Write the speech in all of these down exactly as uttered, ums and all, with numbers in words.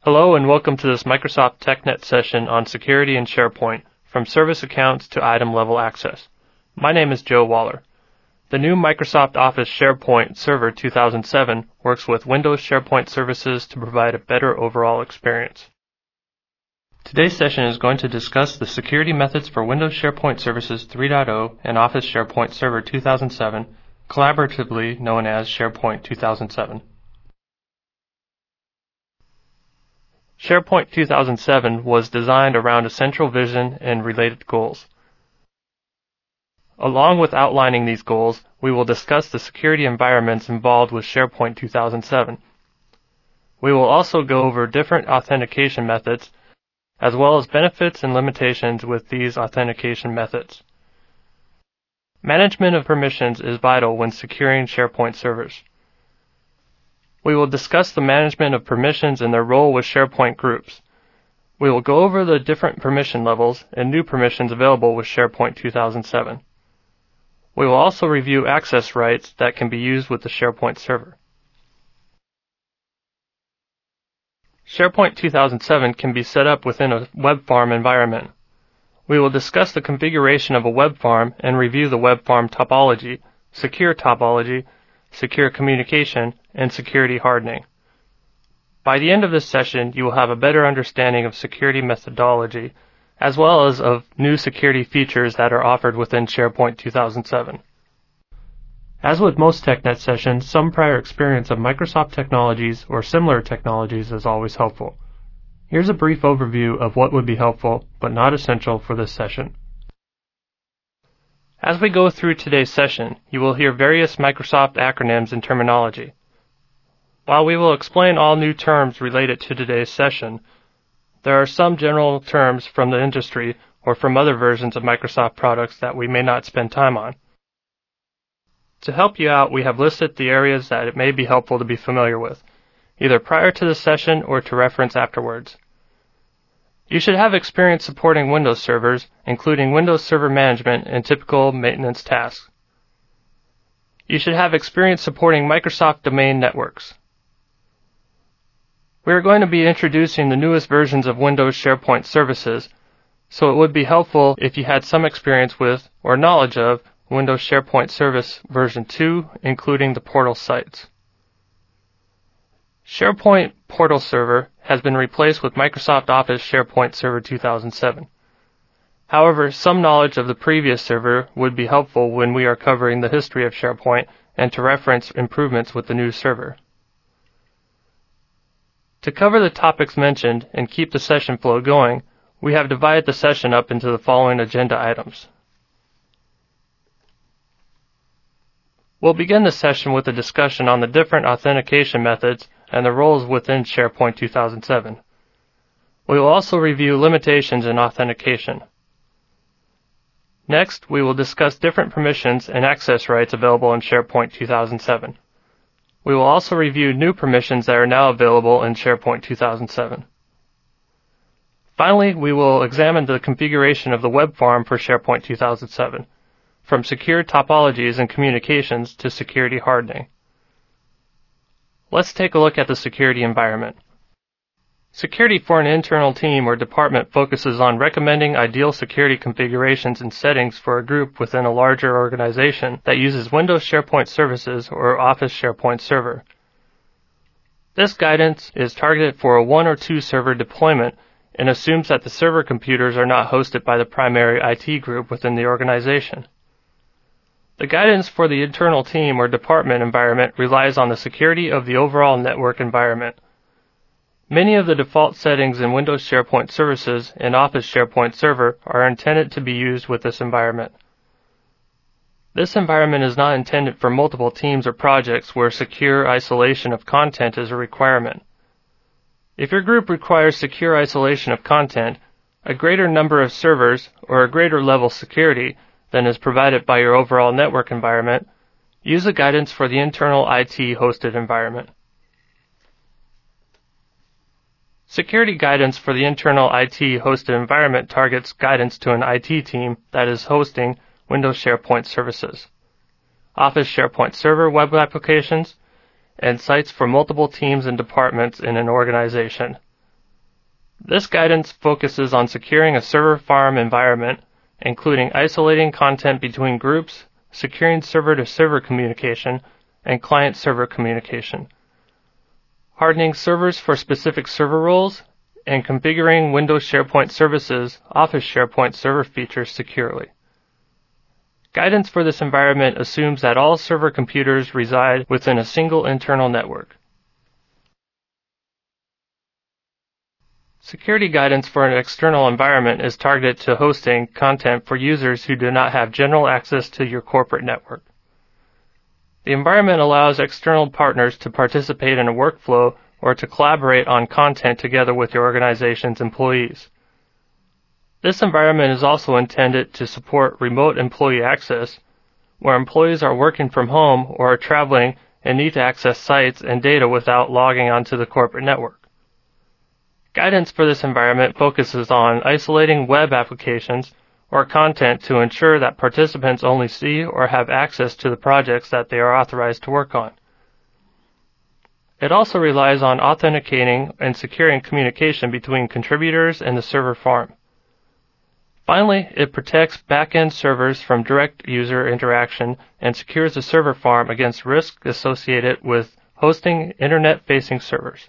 Hello and welcome to this Microsoft TechNet session on security in SharePoint, from service accounts to item-level access. My name is Joe Waller. The new Microsoft Office SharePoint Server two thousand seven works with Windows SharePoint services to provide a better overall experience. Today's session is going to discuss the security methods for Windows SharePoint Services three point oh and Office SharePoint Server two thousand seven, collaboratively known as SharePoint two thousand seven. SharePoint two thousand seven was designed around a central vision and related goals. Along with outlining these goals, we will discuss the security environments involved with SharePoint two thousand seven. We will also go over different authentication methods, as well as benefits and limitations with these authentication methods. Management of permissions is vital when securing SharePoint servers. We will discuss the management of permissions and their role with SharePoint groups. We will go over the different permission levels and new permissions available with SharePoint two thousand seven. We will also review access rights that can be used with the SharePoint server. SharePoint two thousand seven can be set up within a web farm environment. We will discuss the configuration of a web farm and review the web farm topology, secure topology, secure communication, and security hardening. By the end of this session, you will have a better understanding of security methodology, as well as of new security features that are offered within SharePoint two thousand seven. As with most TechNet sessions, some prior experience of Microsoft technologies or similar technologies is always helpful. Here's a brief overview of what would be helpful, but not essential for this session. As we go through today's session, you will hear various Microsoft acronyms and terminology. While we will explain all new terms related to today's session, there are some general terms from the industry or from other versions of Microsoft products that we may not spend time on. To help you out, we have listed the areas that it may be helpful to be familiar with, either prior to the session or to reference afterwards. You should have experience supporting Windows servers, including Windows Server Management and typical maintenance tasks. You should have experience supporting Microsoft domain networks. We are going to be introducing the newest versions of Windows SharePoint services, so it would be helpful if you had some experience with or knowledge of Windows SharePoint Service version two, including the portal sites. SharePoint Portal Server has been replaced with Microsoft Office SharePoint Server two thousand seven. However, some knowledge of the previous server would be helpful when we are covering the history of SharePoint and to reference improvements with the new server. To cover the topics mentioned and keep the session flow going, we have divided the session up into the following agenda items. We'll begin the session with a discussion on the different authentication methods and the roles within SharePoint two thousand seven. We will also review limitations in authentication. Next, we will discuss different permissions and access rights available in SharePoint two thousand seven. We will also review new permissions that are now available in SharePoint two thousand seven. Finally, we will examine the configuration of the web farm for SharePoint two thousand seven. From secure topologies and communications to security hardening. Let's take a look at the security environment. Security for an internal team or department focuses on recommending ideal security configurations and settings for a group within a larger organization that uses Windows SharePoint Services or Office SharePoint Server. This guidance is targeted for a one or two server deployment and assumes that the server computers are not hosted by the primary I T group within the organization. The guidance for the internal team or department environment relies on the security of the overall network environment. Many of the default settings in Windows SharePoint Services and Office SharePoint Server are intended to be used with this environment. This environment is not intended for multiple teams or projects where secure isolation of content is a requirement. If your group requires secure isolation of content, a greater number of servers or a greater level security than is provided by your overall network environment, use the guidance for the internal I T hosted environment. Security guidance for the internal I T hosted environment targets guidance to an I T team that is hosting Windows SharePoint services, Office SharePoint Server web applications, and sites for multiple teams and departments in an organization, This guidance focuses on securing a server farm environment, including isolating content between groups, securing server-to-server communication, and client-server communication, hardening servers for specific server roles, and configuring Windows SharePoint Services Office SharePoint server features securely. Guidance for this environment assumes that all server computers reside within a single internal network. Security guidance for an external environment is targeted to hosting content for users who do not have general access to your corporate network. The environment allows external partners to participate in a workflow or to collaborate on content together with your organization's employees. This environment is also intended to support remote employee access, where employees are working from home or are traveling and need to access sites and data without logging onto the corporate network. Guidance for this environment focuses on isolating web applications or content to ensure that participants only see or have access to the projects that they are authorized to work on. It also relies on authenticating and securing communication between contributors and the server farm. Finally, it protects back-end servers from direct user interaction and secures the server farm against risks associated with hosting internet-facing servers.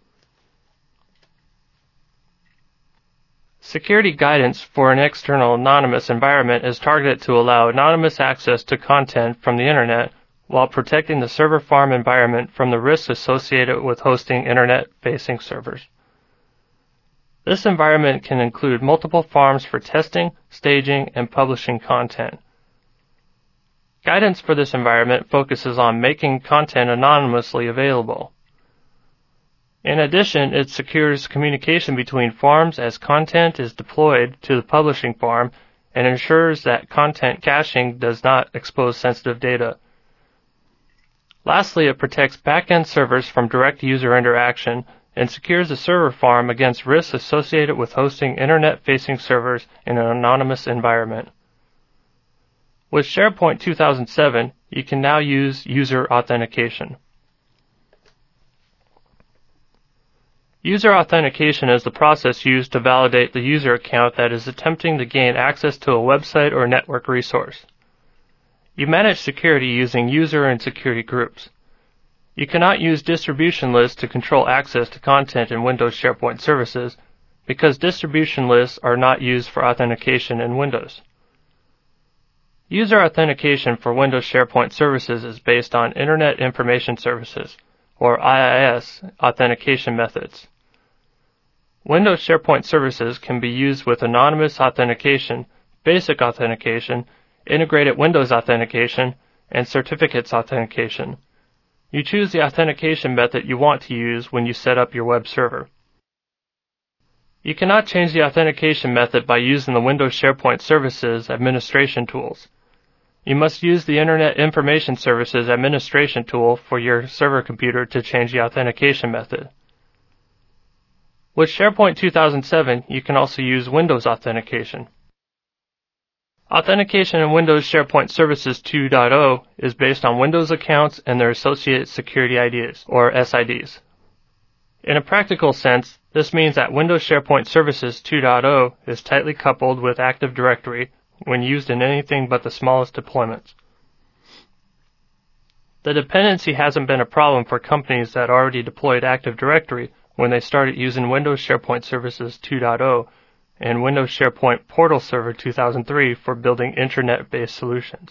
Security guidance for an external anonymous environment is targeted to allow anonymous access to content from the Internet while protecting the server farm environment from the risks associated with hosting Internet-facing servers. This environment can include multiple farms for testing, staging, and publishing content. Guidance for this environment focuses on making content anonymously available. In addition, it secures communication between farms as content is deployed to the publishing farm and ensures that content caching does not expose sensitive data. Lastly, it protects back-end servers from direct user interaction and secures the server farm against risks associated with hosting Internet-facing servers in an anonymous environment. With SharePoint two thousand seven, you can now use user authentication. User authentication is the process used to validate the user account that is attempting to gain access to a website or network resource. You manage security using user and security groups. You cannot use distribution lists to control access to content in Windows SharePoint services because distribution lists are not used for authentication in Windows. User authentication for Windows SharePoint services is based on Internet Information Services, or I I S, authentication methods. Windows SharePoint services can be used with anonymous authentication, basic authentication, integrated Windows authentication, and certificates authentication. You choose the authentication method you want to use when you set up your web server. You cannot change the authentication method by using the Windows SharePoint Services administration tools. You must use the Internet Information Services administration tool for your server computer to change the authentication method. With SharePoint two thousand seven, you can also use Windows authentication. Authentication in Windows SharePoint Services two point oh is based on Windows accounts and their associated security I Ds, or S I Ds. In a practical sense, this means that Windows SharePoint Services two point oh is tightly coupled with Active Directory when used in anything but the smallest deployments. The dependency hasn't been a problem for companies that already deployed Active Directory when they started using Windows SharePoint Services two point oh and Windows SharePoint Portal Server two thousand three for building intranet-based solutions.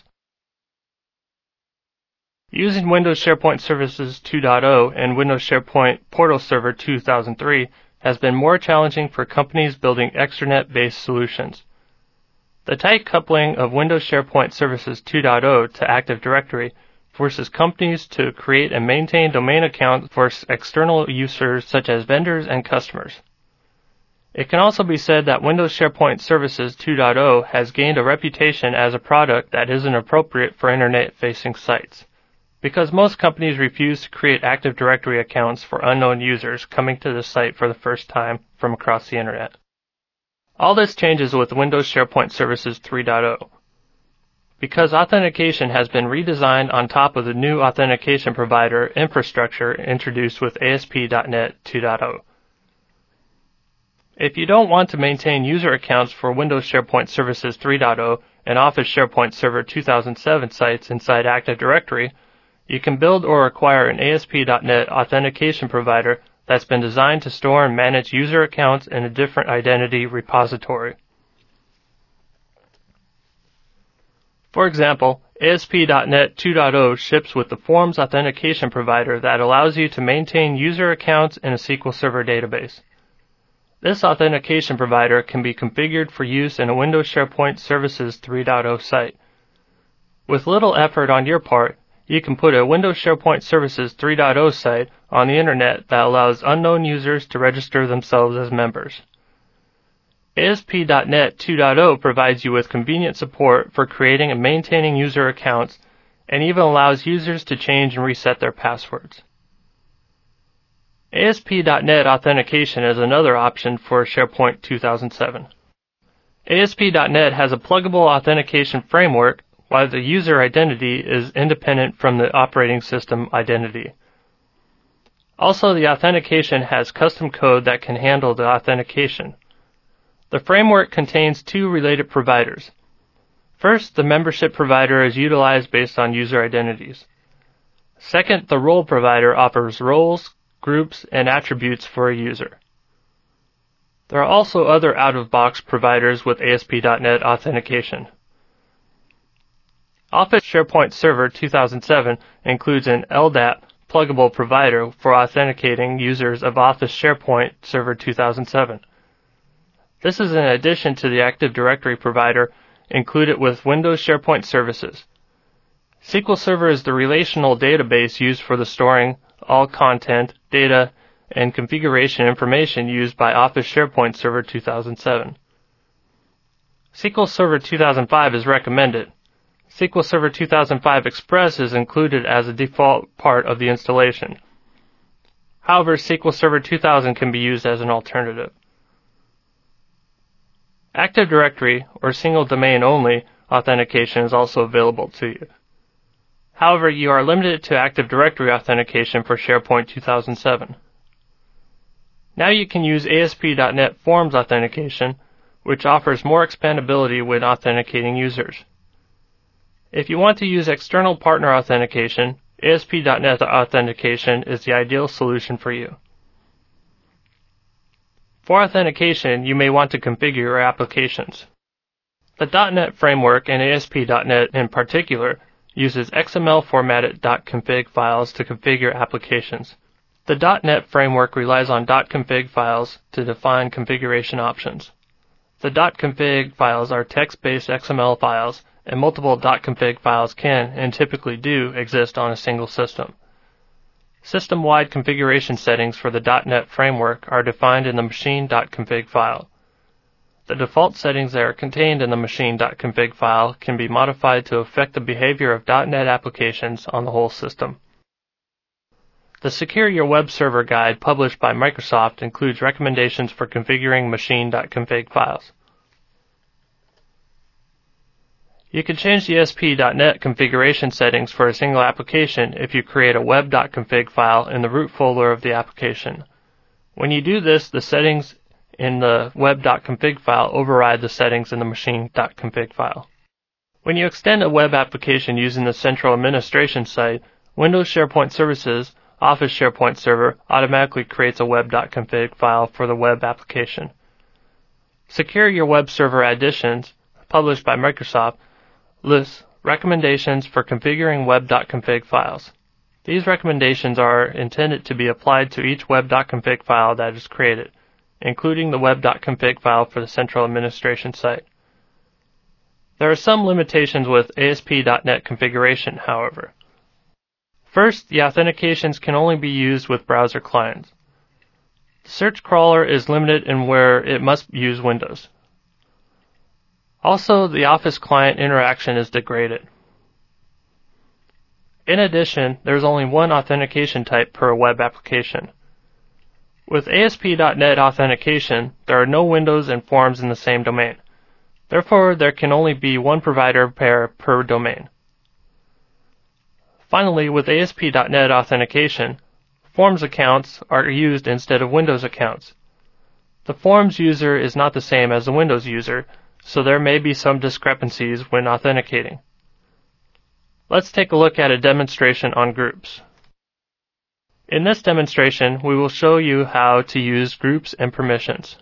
Using Windows SharePoint Services two point oh and Windows SharePoint Portal Server two thousand three has been more challenging for companies building extranet-based solutions. The tight coupling of Windows SharePoint Services two point oh to Active Directory forces companies to create and maintain domain accounts for external users such as vendors and customers. It can also be said that Windows SharePoint Services two point oh has gained a reputation as a product that isn't appropriate for Internet-facing sites, because most companies refuse to create Active Directory accounts for unknown users coming to the site for the first time from across the Internet. All this changes with Windows SharePoint Services three point oh. Because authentication has been redesigned on top of the new authentication provider infrastructure introduced with A S P dot net two point oh. If you don't want to maintain user accounts for Windows SharePoint Services three point oh and Office SharePoint Server two thousand seven sites inside Active Directory, you can build or acquire an A S P dot net authentication provider that's been designed to store and manage user accounts in a different identity repository. For example, A S P dot net two point oh ships with the Forms authentication provider that allows you to maintain user accounts in a S Q L Server database. This authentication provider can be configured for use in a Windows SharePoint Services three point oh site. With little effort on your part, you can put a Windows SharePoint Services three point oh site on the Internet that allows unknown users to register themselves as members. A S P dot net two point oh provides you with convenient support for creating and maintaining user accounts and even allows users to change and reset their passwords. A S P dot net authentication is another option for SharePoint two thousand seven. A S P dot net has a pluggable authentication framework while the user identity is independent from the operating system identity. Also, the authentication has custom code that can handle the authentication. The framework contains two related providers. First, the membership provider is utilized based on user identities. Second, the role provider offers roles, groups, and attributes for a user. There are also other out-of-box providers with A S P dot net authentication. Office SharePoint Server two thousand seven includes an L D A P pluggable provider for authenticating users of Office SharePoint Server two thousand seven. This is in addition to the Active Directory provider included with Windows SharePoint Services. S Q L Server is the relational database used for the storing all content, data, and configuration information used by Office SharePoint Server two thousand seven. S Q L Server two thousand five is recommended. S Q L Server two thousand five Express is included as a default part of the installation. However, S Q L Server two thousand can be used as an alternative. Active Directory, or single domain only, authentication is also available to you. However, you are limited to Active Directory authentication for SharePoint two thousand seven. Now you can use A S P dot net Forms authentication, which offers more expandability when authenticating users. If you want to use external partner authentication, A S P dot net authentication is the ideal solution for you. For authentication, you may want to configure your applications. The .NET framework and A S P dot net in particular uses X M L formatted .config files to configure applications. The .NET framework relies on .config files to define configuration options. The .config files are text-based X M L files, and multiple .config files can, and typically do, exist on a single system. System-wide configuration settings for the .NET framework are defined in the machine.config file. The default settings that are contained in the machine.config file can be modified to affect the behavior of .NET applications on the whole system. The Secure Your Web Server guide published by Microsoft includes recommendations for configuring machine.config files. You can change the A S P dot net configuration settings for a single application if you create a web.config file in the root folder of the application. When you do this, the settings in the web.config file override the settings in the machine.config file. When you extend a web application using the central administration site, Windows SharePoint Services, Office SharePoint Server automatically creates a web.config file for the web application. Secure Your Web Server Additions, published by Microsoft, lists recommendations for configuring web.config files. These recommendations are intended to be applied to each web.config file that is created, including the web.config file for the central administration site. There are some limitations with A S P dot net configuration, however. First, the authentications can only be used with browser clients. The search crawler is limited in where it must use Windows. Also, the Office client interaction is degraded. In addition, there is only one authentication type per web application. With A S P dot net authentication, there are no windows and forms in the same domain. Therefore, there can only be one provider pair per domain. Finally, with A S P dot net authentication, Forms accounts are used instead of Windows accounts. The Forms user is not the same as the Windows user, so there may be some discrepancies when authenticating. Let's take a look at a demonstration on groups. In this demonstration, we will show you how to use groups and permissions.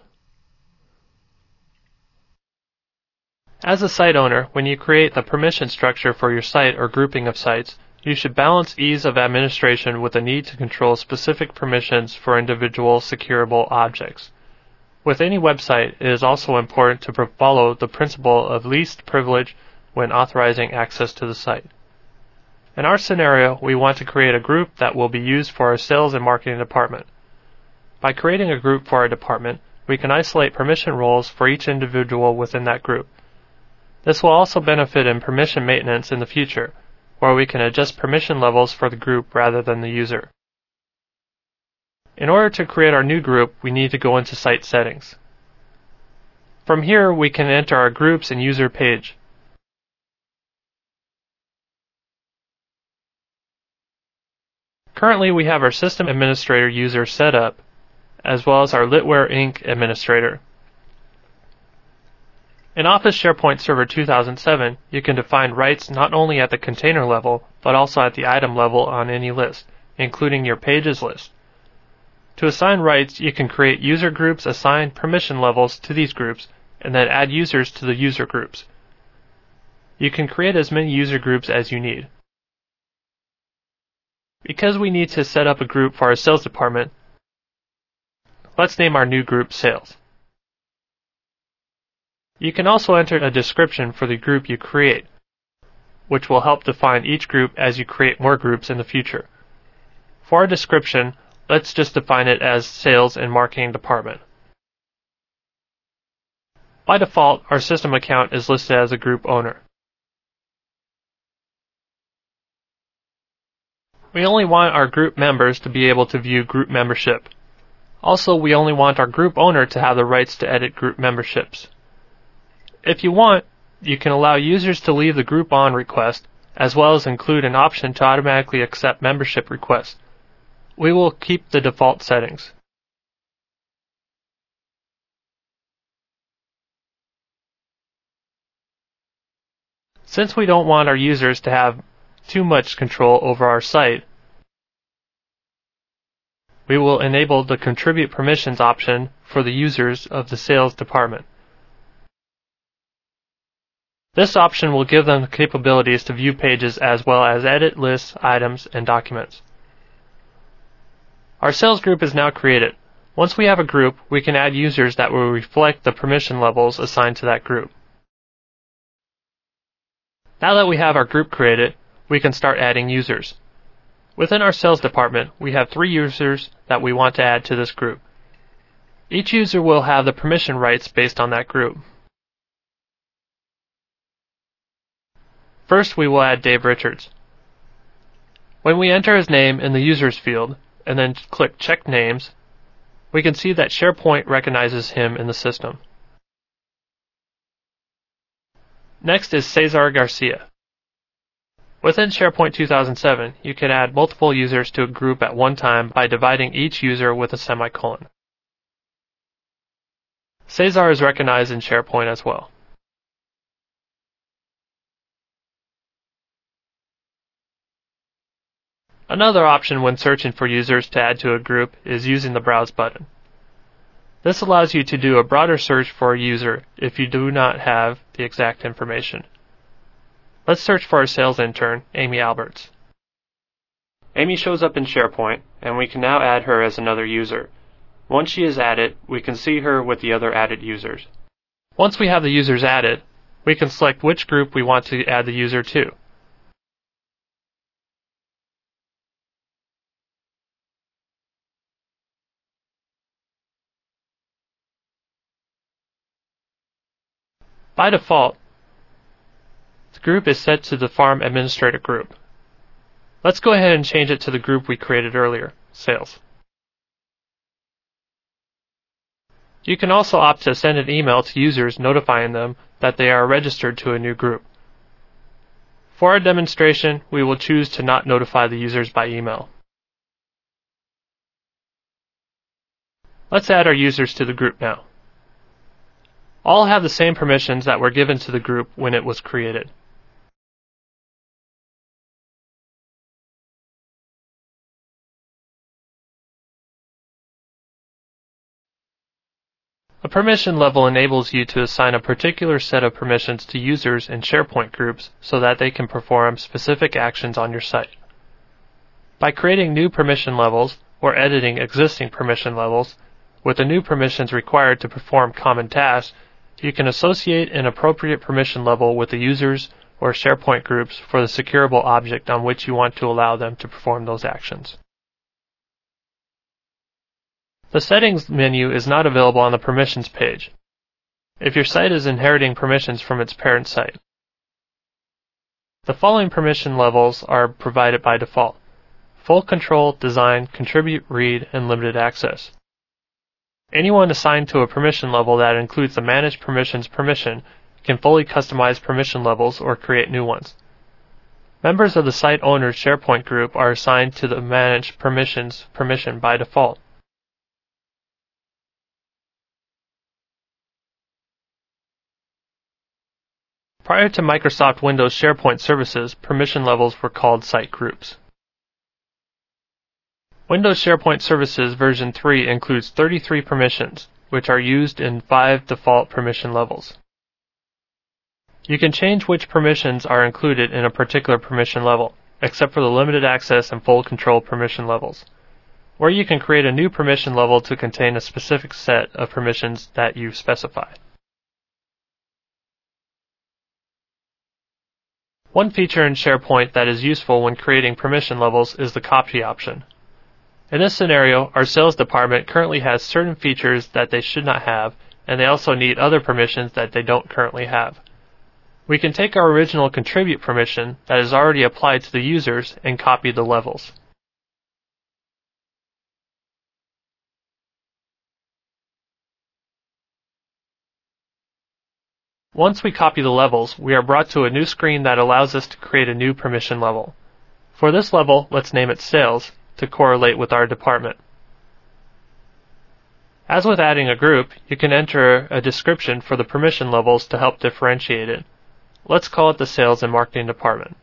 As a site owner, when you create the permission structure for your site or grouping of sites, you should balance ease of administration with the need to control specific permissions for individual securable objects. With any website, it is also important to follow the principle of least privilege when authorizing access to the site. In our scenario, we want to create a group that will be used for our sales and marketing department. By creating a group for our department, we can isolate permission roles for each individual within that group. This will also benefit in permission maintenance in the future, where we can adjust permission levels for the group rather than the user. In order to create our new group, we need to go into Site Settings. From here, we can enter our Groups and User page. Currently, we have our System Administrator user set up, as well as our Litware Incorporated administrator. In Office SharePoint Server two thousand seven, you can define rights not only at the container level, but also at the item level on any list, including your pages list. To assign rights, you can create user groups, assign permission levels to these groups, and then add users to the user groups. You can create as many user groups as you need. Because we need to set up a group for our sales department, let's name our new group Sales. You can also enter a description for the group you create, which will help define each group as you create more groups in the future. For our description, let's just define it as Sales and Marketing Department. By default, our system account is listed as a group owner. We only want our group members to be able to view group membership. Also, we only want our group owner to have the rights to edit group memberships. If you want, you can allow users to leave the group on request, as well as include an option to automatically accept membership requests. We will keep the default settings. Since we don't want our users to have too much control over our site, we will enable the Contribute Permissions option for the users of the sales department. This option will give them the capabilities to view pages as well as edit lists, items, and documents. Our sales group is now created. Once we have a group, we can add users that will reflect the permission levels assigned to that group. Now that we have our group created, we can start adding users. Within our sales department, we have three users that we want to add to this group. Each user will have the permission rights based on that group. First, we will add Dave Richards. When we enter his name in the Users field, and then click Check Names, we can see that SharePoint recognizes him in the system. Next is Cesar Garcia. Within SharePoint two thousand seven, you can add multiple users to a group at one time by dividing each user with a semicolon. Cesar is recognized in SharePoint as well. Another option when searching for users to add to a group is using the Browse button. This allows you to do a broader search for a user if you do not have the exact information. Let's search for our sales intern, Amy Alberts. Amy shows up in SharePoint, and we can now add her as another user. Once she is added, we can see her with the other added users. Once we have the users added, we can select which group we want to add the user to. By default, the group is set to the Farm Administrator group. Let's go ahead and change it to the group we created earlier, Sales. You can also opt to send an email to users notifying them that they are registered to a new group. For our demonstration, we will choose to not notify the users by email. Let's add our users to the group now. All have the same permissions that were given to the group when it was created. A permission level enables you to assign a particular set of permissions to users in SharePoint groups so that they can perform specific actions on your site. By creating new permission levels or editing existing permission levels, with the new permissions required to perform common tasks, you can associate an appropriate permission level with the users or SharePoint groups for the securable object on which you want to allow them to perform those actions. The Settings menu is not available on the Permissions page if your site is inheriting permissions from its parent site. The following permission levels are provided by default: Full Control, Design, Contribute, Read, and Limited Access. Anyone assigned to a permission level that includes the Manage Permissions permission can fully customize permission levels or create new ones. Members of the site owner's SharePoint group are assigned to the Manage Permissions permission by default. Prior to Microsoft Windows SharePoint services, permission levels were called site groups. Windows SharePoint Services version three includes thirty-three permissions, which are used in five default permission levels. You can change which permissions are included in a particular permission level, except for the limited access and full control permission levels, or you can create a new permission level to contain a specific set of permissions that you specify. One feature in SharePoint that is useful when creating permission levels is the copy option. In this scenario, our sales department currently has certain features that they should not have, and they also need other permissions that they don't currently have. We can take our original contribute permission that is already applied to the users and copy the levels. Once we copy the levels, we are brought to a new screen that allows us to create a new permission level. For this level, let's name it Sales to correlate with our department. As with adding a group, you can enter a description for the permission levels to help differentiate it. Let's call it the Sales and Marketing Department.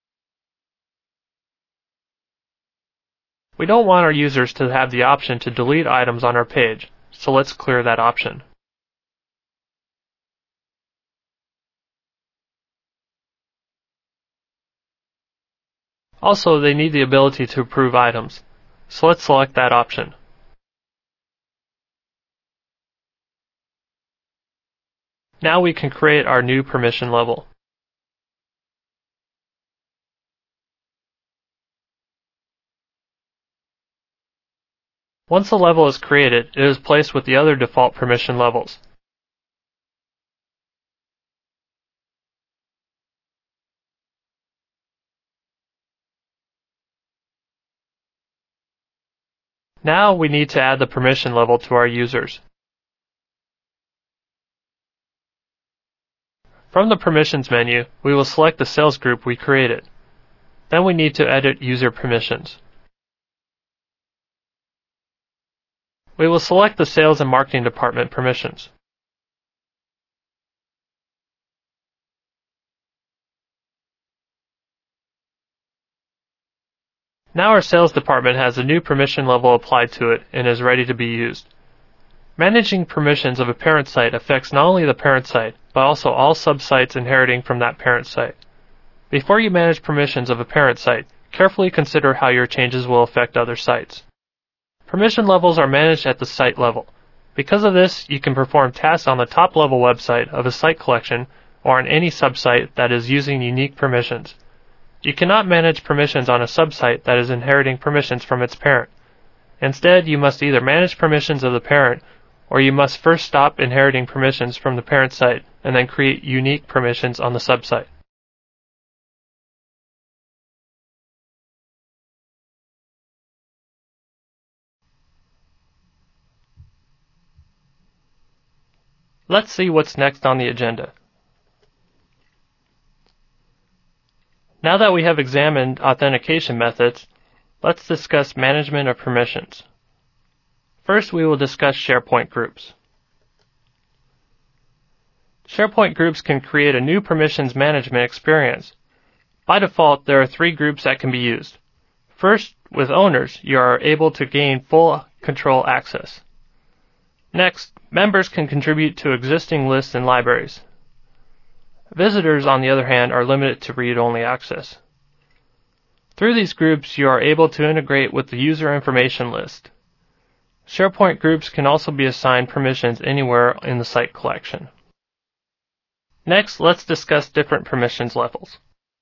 We don't want our users to have the option to delete items on our page, so let's clear that option. Also, they need the ability to approve items, so let's select that option. Now we can create our new permission level. Once the level is created, it is placed with the other default permission levels. Now we need to add the permission level to our users. From the Permissions menu, we will select the sales group we created. Then we need to edit user permissions. We will select the Sales and Marketing Department permissions. Now our sales department has a new permission level applied to it and is ready to be used. Managing permissions of a parent site affects not only the parent site, but also all sub-sites inheriting from that parent site. Before you manage permissions of a parent site, carefully consider how your changes will affect other sites. Permission levels are managed at the site level. Because of this, you can perform tasks on the top-level website of a site collection or on any sub-site that is using unique permissions. You cannot manage permissions on a sub-site that is inheriting permissions from its parent. Instead, you must either manage permissions of the parent, or you must first stop inheriting permissions from the parent site and then create unique permissions on the sub-site. Let's see what's next on the agenda. Now that we have examined authentication methods, let's discuss management of permissions. First, we will discuss SharePoint groups. SharePoint groups can create a new permissions management experience. By default, there are three groups that can be used. First, with owners, you are able to gain full control access. Next, members can contribute to existing lists and libraries. Visitors, on the other hand, are limited to read-only access. Through these groups, you are able to integrate with the user information list. SharePoint groups can also be assigned permissions anywhere in the site collection. Next, let's discuss different permissions levels.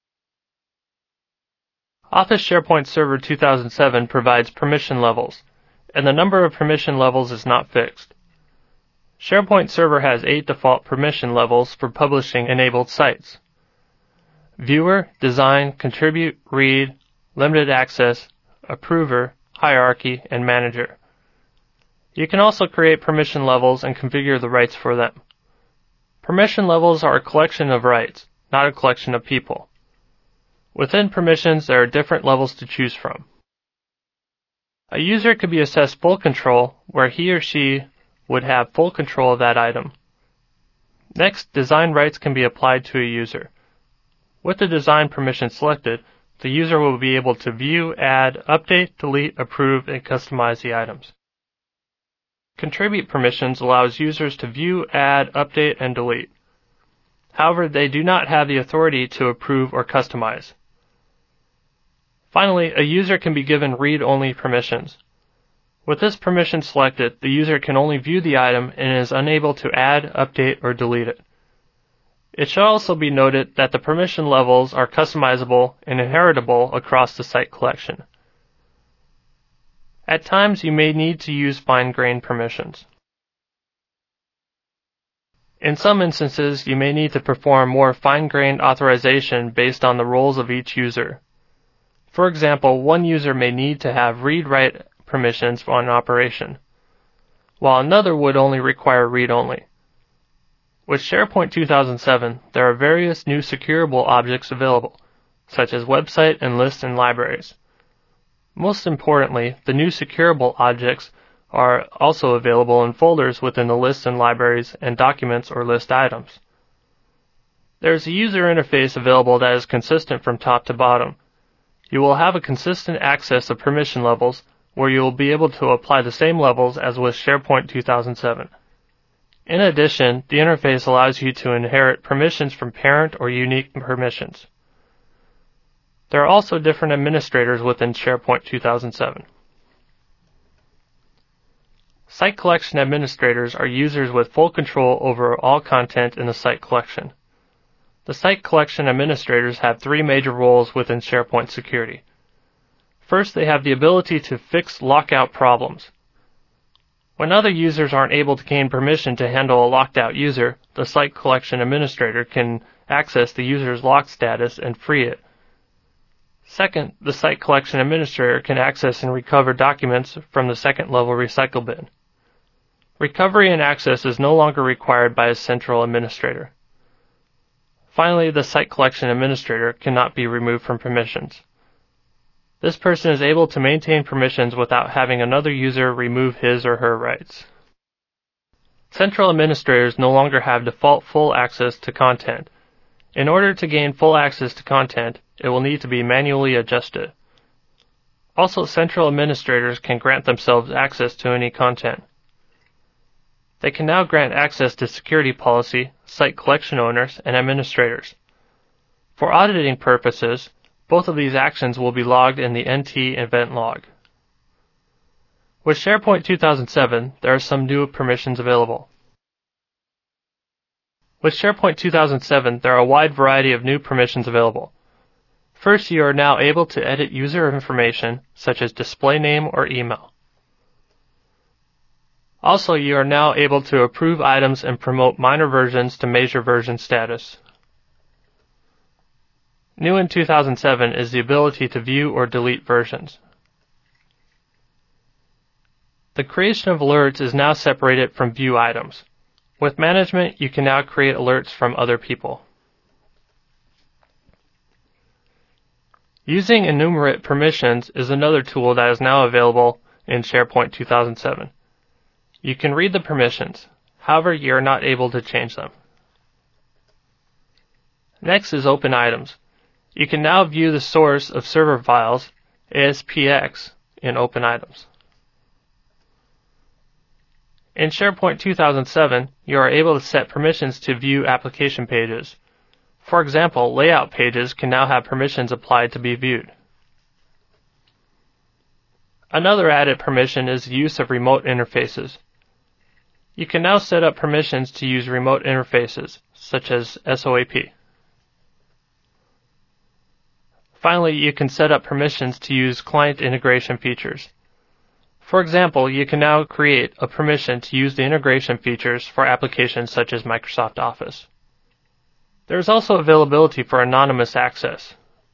Office SharePoint Server two thousand seven provides permission levels, and the number of permission levels is not fixed. SharePoint Server has eight default permission levels for publishing-enabled sites: Viewer, Design, Contribute, Read, Limited Access, Approver, Hierarchy, and Manager. You can also create permission levels and configure the rights for them. Permission levels are a collection of rights, not a collection of people. Within permissions, there are different levels to choose from. A user could be assessed full control, where he or she would have full control of that item. Next, design rights can be applied to a user. With the design permission selected, the user will be able to view, add, update, delete, approve, and customize the items. Contribute permissions allows users to view, add, update, and delete. However, they do not have the authority to approve or customize. Finally, a user can be given read-only permissions. With this permission selected, the user can only view the item and is unable to add, update, or delete it. It should also be noted that the permission levels are customizable and inheritable across the site collection. At times, you may need to use fine-grained permissions. In some instances, you may need to perform more fine-grained authorization based on the roles of each user. For example, one user may need to have read-write permissions on an operation, while another would only require read-only. With SharePoint two thousand seven, there are various new securable objects available, such as website and lists and libraries. Most importantly, the new securable objects are also available in folders within the lists and libraries and documents or list items. There is a user interface available that is consistent from top to bottom. You will have a consistent access of permission levels where you will be able to apply the same levels as with SharePoint two thousand seven. In addition, the interface allows you to inherit permissions from parent or unique permissions. There are also different administrators within SharePoint two thousand seven. Site collection administrators are users with full control over all content in the site collection. The site collection administrators have three major roles within SharePoint security. First, they have the ability to fix lockout problems. When other users aren't able to gain permission to handle a locked out user, the site collection administrator can access the user's locked status and free it. Second, the site collection administrator can access and recover documents from the second level recycle bin. Recovery and access is no longer required by a central administrator. Finally, the site collection administrator cannot be removed from permissions. This person is able to maintain permissions without having another user remove his or her rights. Central administrators no longer have default full access to content. In order to gain full access to content, it will need to be manually adjusted. Also, central administrators can grant themselves access to any content. They can now grant access to security policy, site collection owners, and administrators. For auditing purposes, both of these actions will be logged in the N T event log. With SharePoint two thousand seven, there are some new permissions available. With SharePoint two thousand seven, there are a wide variety of new permissions available. First, you are now able to edit user information, such as display name or email. Also, you are now able to approve items and promote minor versions to major version status. New in two thousand seven is the ability to view or delete versions. The creation of alerts is now separated from view items. With management, you can now create alerts from other people. Using enumerate permissions is another tool that is now available in SharePoint two thousand seven. You can read the permissions, however you are not able to change them. Next is Open Items. You can now view the source of server files, A S P X, in Open Items. In SharePoint two thousand seven, you are able to set permissions to view application pages. For example, layout pages can now have permissions applied to be viewed. Another added permission is the use of remote interfaces. You can now set up permissions to use remote interfaces, such as SOAP. Finally, you can set up permissions to use client integration features. For example, you can now create a permission to use the integration features for applications such as Microsoft Office. There is also availability for anonymous access.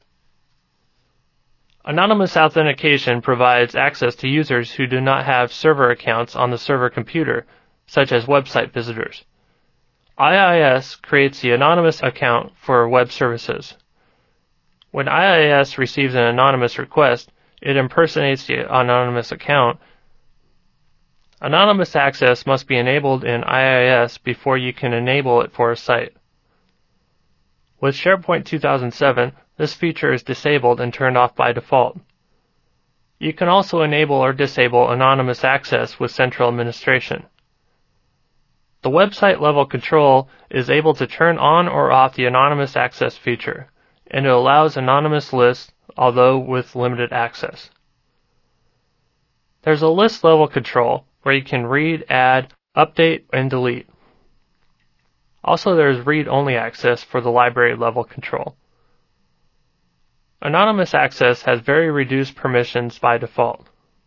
Anonymous authentication provides access to users who do not have server accounts on the server computer, such as website visitors. I I S creates the anonymous account for web services. When I I S receives an anonymous request, it impersonates the anonymous account. Anonymous access must be enabled in I I S before you can enable it for a site. With SharePoint two thousand seven, this feature is disabled and turned off by default. You can also enable or disable anonymous access with central administration. The website level control is able to turn on or off the anonymous access feature, and it allows anonymous lists, although with limited access. There's a list level control where you can read, add, update, and delete. Also, there's read-only access for the library level control. Anonymous access has very reduced permissions by default.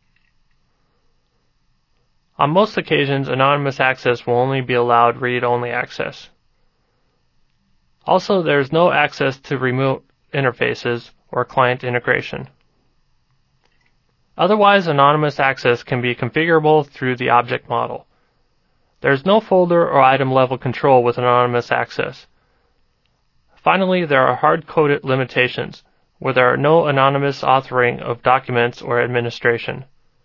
On most occasions, anonymous access will only be allowed read-only access. Also, there is no access to remote interfaces or client integration. Otherwise, anonymous access can be configurable through the object model. There is no folder or item level control with anonymous access. Finally, there are hard-coded limitations, where there are no anonymous authoring of documents or administration.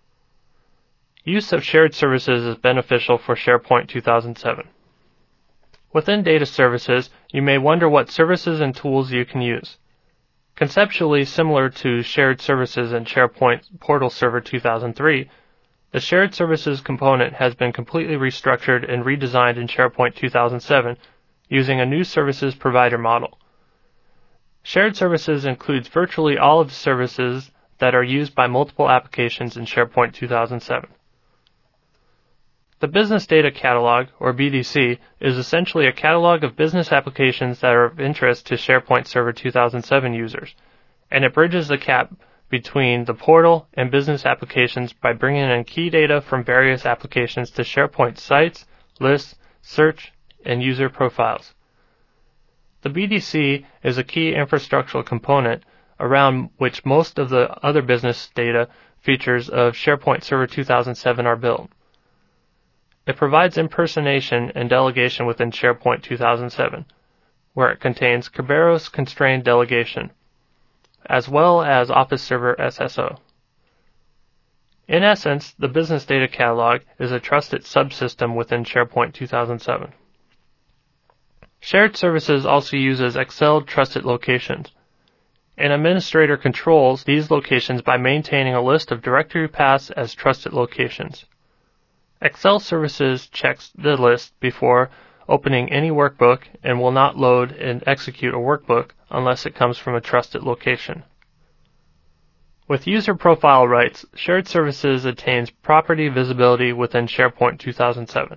Use of shared services is beneficial for SharePoint two thousand seven. Within data services, you may wonder what services and tools you can use. Conceptually similar to shared services in SharePoint Portal Server two thousand three, the shared services component has been completely restructured and redesigned in SharePoint two thousand seven using a new services provider model. Shared services includes virtually all of the services that are used by multiple applications in SharePoint two thousand seven. The Business Data Catalog, or B D C, is essentially a catalog of business applications that are of interest to SharePoint Server two thousand seven users, and it bridges the gap between the portal and business applications by bringing in key data from various applications to SharePoint sites, lists, search, and user profiles. The B D C is a key infrastructural component around which most of the other business data features of SharePoint Server two thousand seven are built. It provides impersonation and delegation within SharePoint two thousand seven, where it contains Kerberos constrained delegation, as well as Office Server S S O. In essence, the Business Data Catalog is a trusted subsystem within SharePoint two thousand seven. Shared Services also uses Excel trusted locations. An administrator controls these locations by maintaining a list of directory paths as trusted locations. Excel Services checks the list before opening any workbook and will not load and execute a workbook unless it comes from a trusted location. With user profile rights, Shared Services attains property visibility within SharePoint two thousand seven.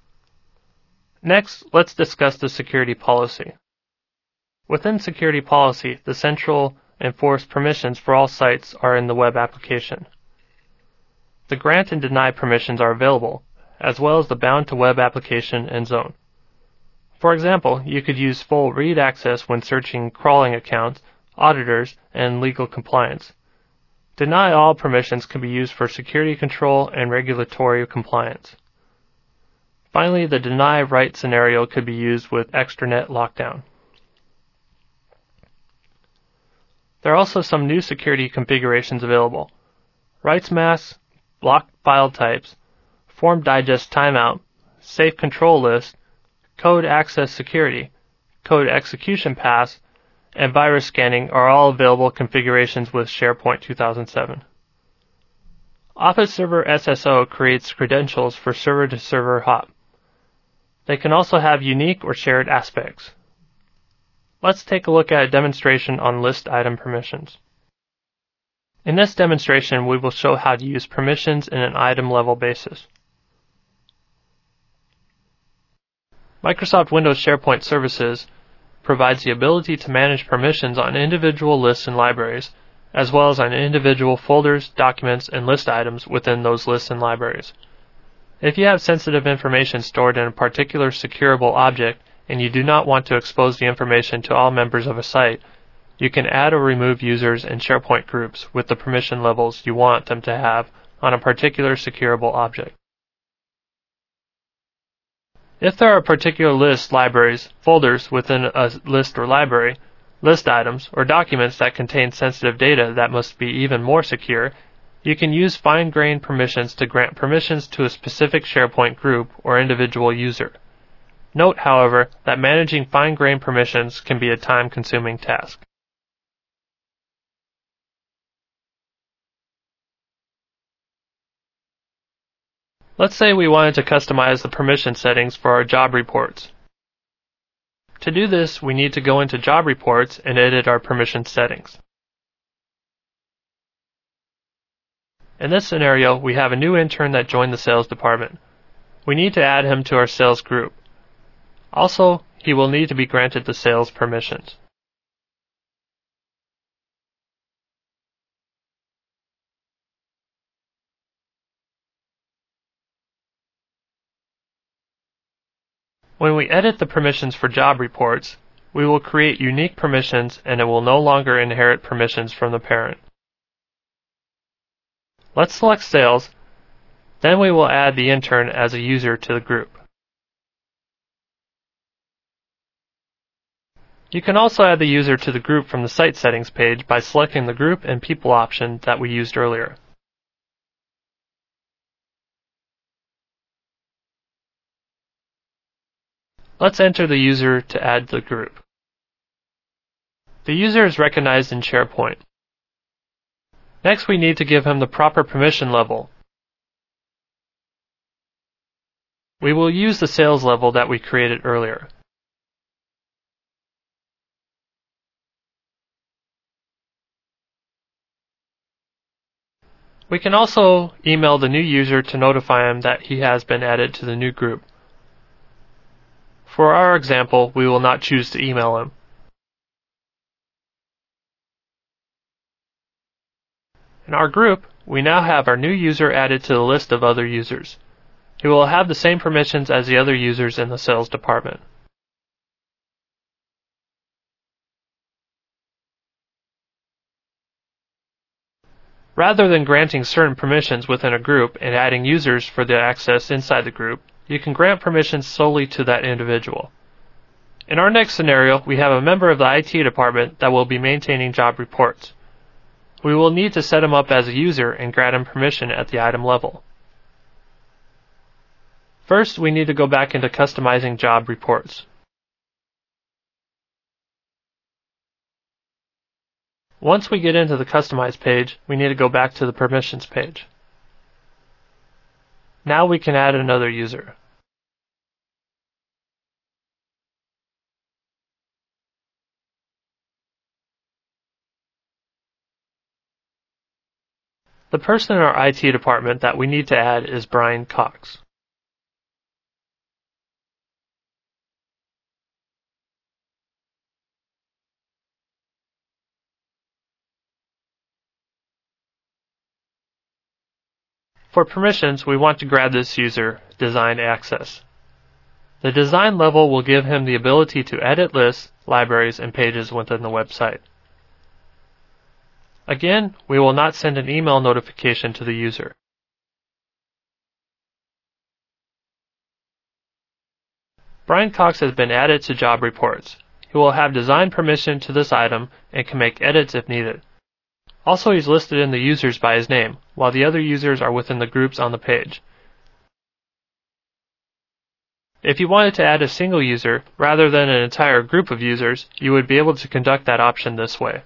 Next, let's discuss the security policy. Within security policy, the central enforced permissions for all sites are in the web application. The grant and deny permissions are available, as well as the bound to web application and zone. For example, you could use full read access when searching crawling accounts, auditors, and legal compliance. Deny all permissions can be used for security control and regulatory compliance. Finally, the deny write scenario could be used with extranet lockdown. There are also some new security configurations available. Rights masks, block file types, Form Digest Timeout, Safe Control List, Code Access Security, Code Execution Pass, and Virus Scanning are all available configurations with SharePoint two thousand seven. Office Server S S O creates credentials for server-to-server hop. They can also have unique or shared aspects. Let's take a look at a demonstration on list item permissions. In this demonstration, we will show how to use permissions in an item-level basis. Microsoft Windows SharePoint Services provides the ability to manage permissions on individual lists and libraries, as well as on individual folders, documents, and list items within those lists and libraries. If you have sensitive information stored in a particular securable object and you do not want to expose the information to all members of a site, you can add or remove users and SharePoint groups with the permission levels you want them to have on a particular securable object. If there are particular lists, libraries, folders within a list or library, list items, or documents that contain sensitive data that must be even more secure, you can use fine-grained permissions to grant permissions to a specific SharePoint group or individual user. Note, however, that managing fine-grained permissions can be a time-consuming task. Let's say we wanted to customize the permission settings for our job reports. To do this, we need to go into Job Reports and edit our permission settings. In this scenario, we have a new intern that joined the sales department. We need to add him to our sales group. Also, he will need to be granted the sales permissions. When we edit the permissions for job reports, we will create unique permissions and it will no longer inherit permissions from the parent. Let's select Sales, then we will add the intern as a user to the group. You can also add the user to the group from the Site Settings page by selecting the Group and People option that we used earlier. Let's enter the user to add the group. The user is recognized in SharePoint. Next, we need to give him the proper permission level. We will use the sales level that we created earlier. We can also email the new user to notify him that he has been added to the new group. For our example, we will not choose to email him. In our group, we now have our new user added to the list of other users. He will have the same permissions as the other users in the sales department. Rather than granting certain permissions within a group and adding users for the access inside the group, you can grant permissions solely to that individual. In our next scenario, we have a member of the I T department that will be maintaining job reports. We will need to set him up as a user and grant him permission at the item level. First, we need to go back into customizing job reports. Once we get into the Customize page, we need to go back to the Permissions page. Now we can add another user. The person in our I T department that we need to add is Brian Cox. For permissions, we want to grab this user, Design Access. The design level will give him the ability to edit lists, libraries, and pages within the website. Again, we will not send an email notification to the user. Brian Cox has been added to job reports. He will have design permission to this item and can make edits if needed. Also, he's listed in the users by his name, while the other users are within the groups on the page. If you wanted to add a single user rather than an entire group of users, you would be able to conduct that option this way.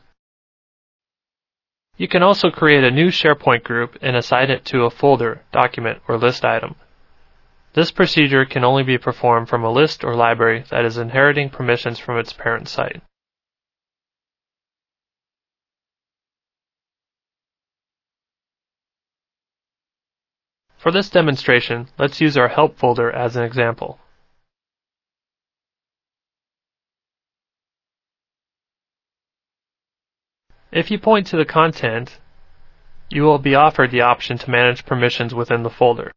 You can also create a new SharePoint group and assign it to a folder, document, or list item. This procedure can only be performed from a list or library that is inheriting permissions from its parent site. For this demonstration, let's use our Help folder as an example. If you point to the content, you will be offered the option to manage permissions within the folder.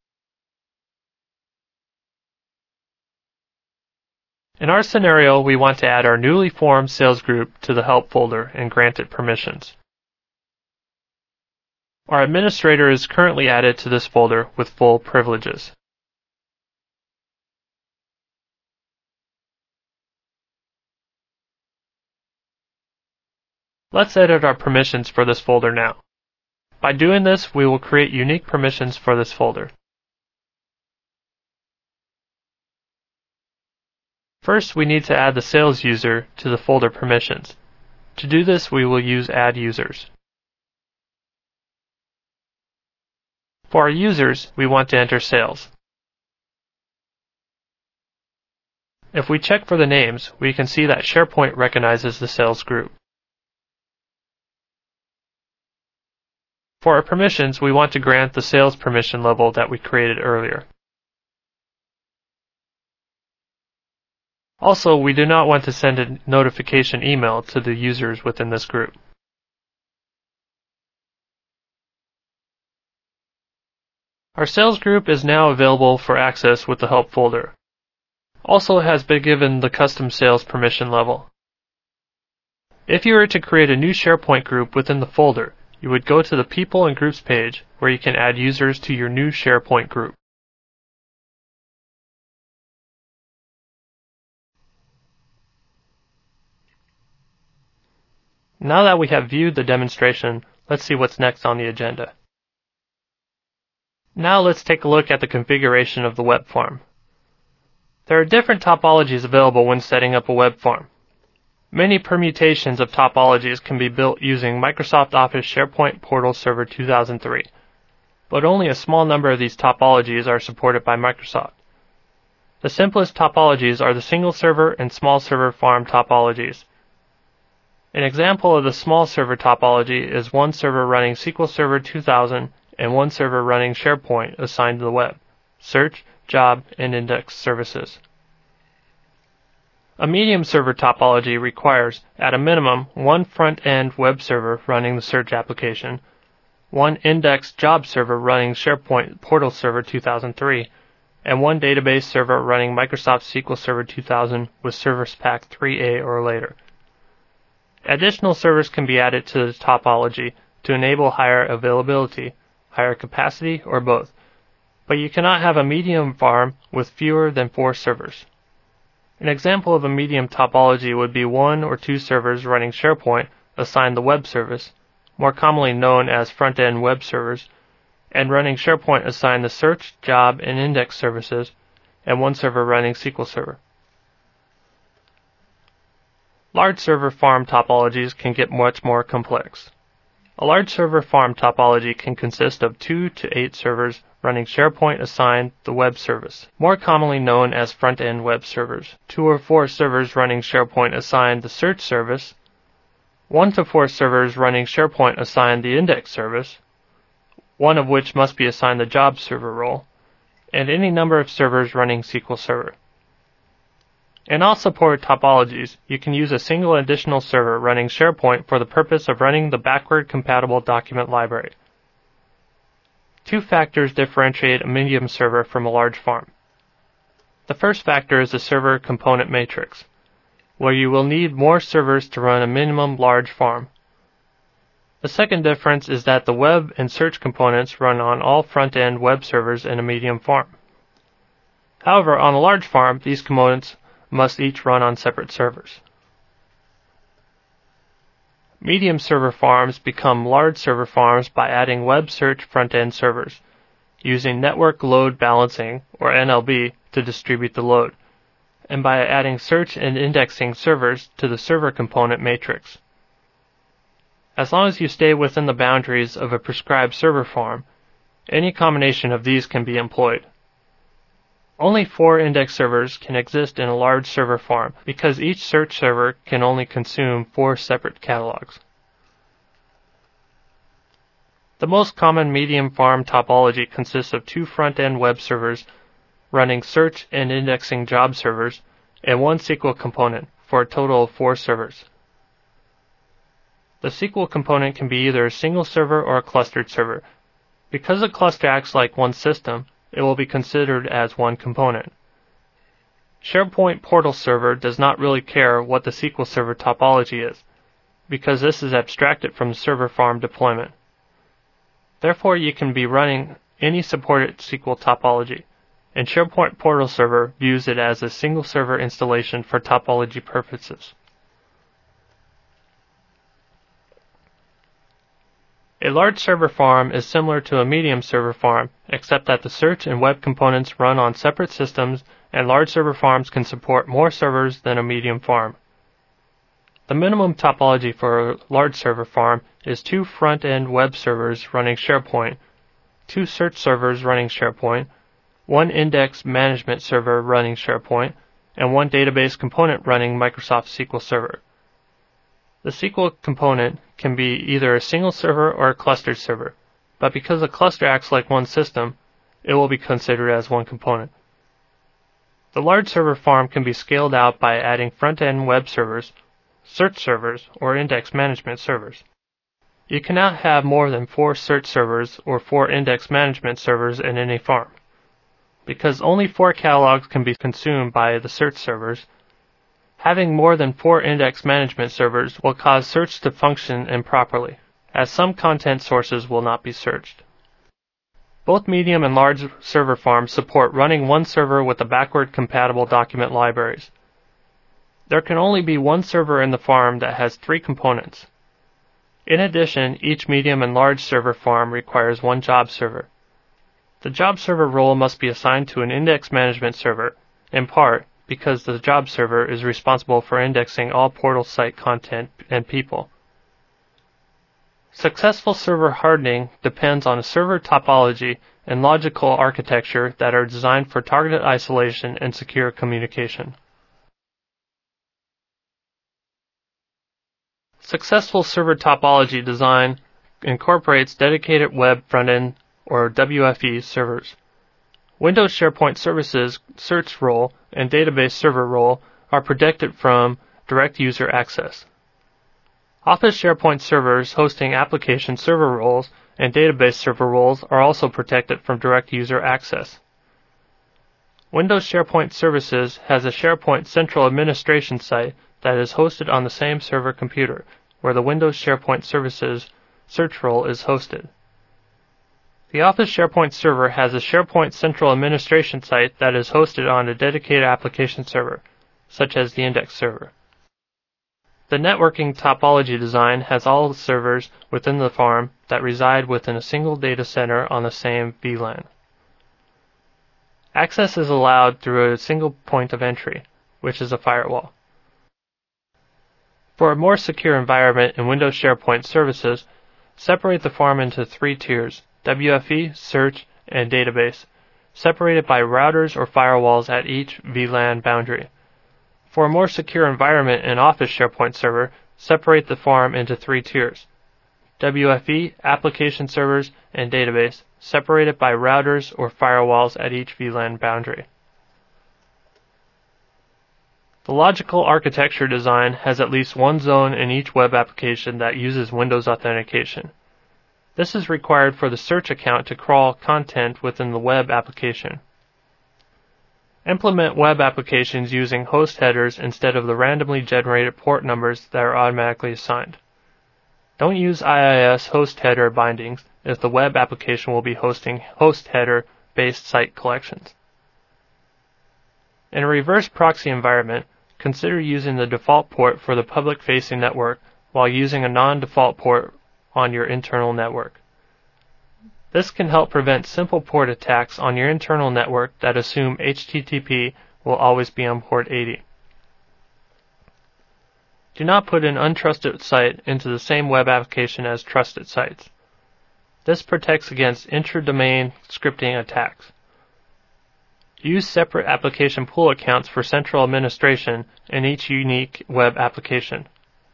In our scenario, we want to add our newly formed sales group to the Help folder and grant it permissions. Our administrator is currently added to this folder with full privileges. Let's edit our permissions for this folder now. By doing this, we will create unique permissions for this folder. First, we need to add the sales user to the folder permissions. To do this, we will use Add Users. For our users, we want to enter sales. If we check for the names, we can see that SharePoint recognizes the sales group. For our permissions, we want to grant the sales permission level that we created earlier. Also, we do not want to send a notification email to the users within this group. Our sales group is now available for access with the Help folder. Also has been given the custom sales permission level. If you were to create a new SharePoint group within the folder, you would go to the People and Groups page where you can add users to your new SharePoint group. Now that we have viewed the demonstration, let's see what's next on the agenda. Now let's take a look at the configuration of the web form. There are different topologies available when setting up a web form. Many permutations of topologies can be built using Microsoft Office SharePoint Portal Server two thousand three, but only a small number of these topologies are supported by Microsoft. The simplest topologies are the single server and small server farm topologies. An example of the small server topology is one server running S Q L Server two thousand and one server running SharePoint assigned to the web, search, job, and index services. A medium server topology requires, at a minimum, one front-end web server running the search application, one index job server running SharePoint Portal Server two thousand three, and one database server running Microsoft S Q L Server two thousand with Service Pack three A or later. Additional servers can be added to the topology to enable higher availability, higher capacity, or both, but you cannot have a medium farm with fewer than four servers. An example of a medium topology would be one or two servers running SharePoint assigned the web service, more commonly known as front-end web servers, and running SharePoint assigned the search, job, and index services, and one server running S Q L Server. Large server farm topologies can get much more complex. A large server farm topology can consist of two to eight servers running SharePoint assigned the web service, more commonly known as front-end web servers, two or four servers running SharePoint assigned the search service, one to four servers running SharePoint assigned the index service, one of which must be assigned the job server role, and any number of servers running S Q L Server. In all supported topologies, you can use a single additional server running SharePoint for the purpose of running the backward compatible document library. Two factors differentiate a medium server from a large farm. The first factor is the server component matrix, where you will need more servers to run a minimum large farm. The second difference is that the web and search components run on all front-end web servers in a medium farm. However, on a large farm, these components must each run on separate servers. Medium server farms become large server farms by adding web search front-end servers, using network load balancing, or N L B, to distribute the load, and by adding search and indexing servers to the server component matrix. As long as you stay within the boundaries of a prescribed server farm, any combination of these can be employed. Only four index servers can exist in a large server farm because each search server can only consume four separate catalogs. The most common medium farm topology consists of two front-end web servers running search and indexing job servers and one S Q L component for a total of four servers. The S Q L component can be either a single server or a clustered server. Because a cluster acts like one system, it will be considered as one component. SharePoint Portal Server does not really care what the S Q L Server topology is, because this is abstracted from the server farm deployment. Therefore, you can be running any supported S Q L topology, and SharePoint Portal Server views it as a single server installation for topology purposes. A large server farm is similar to a medium server farm, except that the search and web components run on separate systems, and large server farms can support more servers than a medium farm. The minimum topology for a large server farm is two front-end web servers running SharePoint, two search servers running SharePoint, one index management server running SharePoint, and one database component running Microsoft S Q L Server. The S Q L component can be either a single server or a clustered server, but because a cluster acts like one system, it will be considered as one component. The large server farm can be scaled out by adding front-end web servers, search servers, or index management servers. You cannot have more than four search servers or four index management servers in any farm. Because only four catalogs can be consumed by the search servers, having more than four index management servers will cause search to function improperly, as some content sources will not be searched. Both medium and large server farms support running one server with the backward compatible document libraries. There can only be one server in the farm that has three components. In addition, each medium and large server farm requires one job server. The job server role must be assigned to an index management server, in part because the job server is responsible for indexing all portal site content and people. Successful server hardening depends on a server topology and logical architecture that are designed for targeted isolation and secure communication. Successful server topology design incorporates dedicated web front-end or W F E servers. Windows SharePoint Services search role and database server role are protected from direct user access. Office SharePoint servers hosting application server roles and database server roles are also protected from direct user access. Windows SharePoint Services has a SharePoint Central Administration site that is hosted on the same server computer, where the Windows SharePoint Services search role is hosted. The Office SharePoint server has a SharePoint Central Administration site that is hosted on a dedicated application server, such as the index server. The networking topology design has all the servers within the farm that reside within a single data center on the same V LAN. Access is allowed through a single point of entry, which is a firewall. For a more secure environment in Windows SharePoint Services, separate the farm into three tiers: W F E, search, and database, separated by routers or firewalls at each V LAN boundary. For a more secure environment in Office SharePoint Server, separate the farm into three tiers: W F E, application servers, and database, separated by routers or firewalls at each V LAN boundary. The logical architecture design has at least one zone in each web application that uses Windows authentication. This is required for the search account to crawl content within the web application. Implement web applications using host headers instead of the randomly generated port numbers that are automatically assigned. Don't use I I S host header bindings if the web application will be hosting host header-based site collections. In a reverse proxy environment, consider using the default port for the public-facing network while using a non-default port on your internal network. This can help prevent simple port attacks on your internal network that assume H T T P will always be on port eighty. Do not put an untrusted site into the same web application as trusted sites. This protects against intra-domain scripting attacks. Use separate application pool accounts for central administration in each unique web application.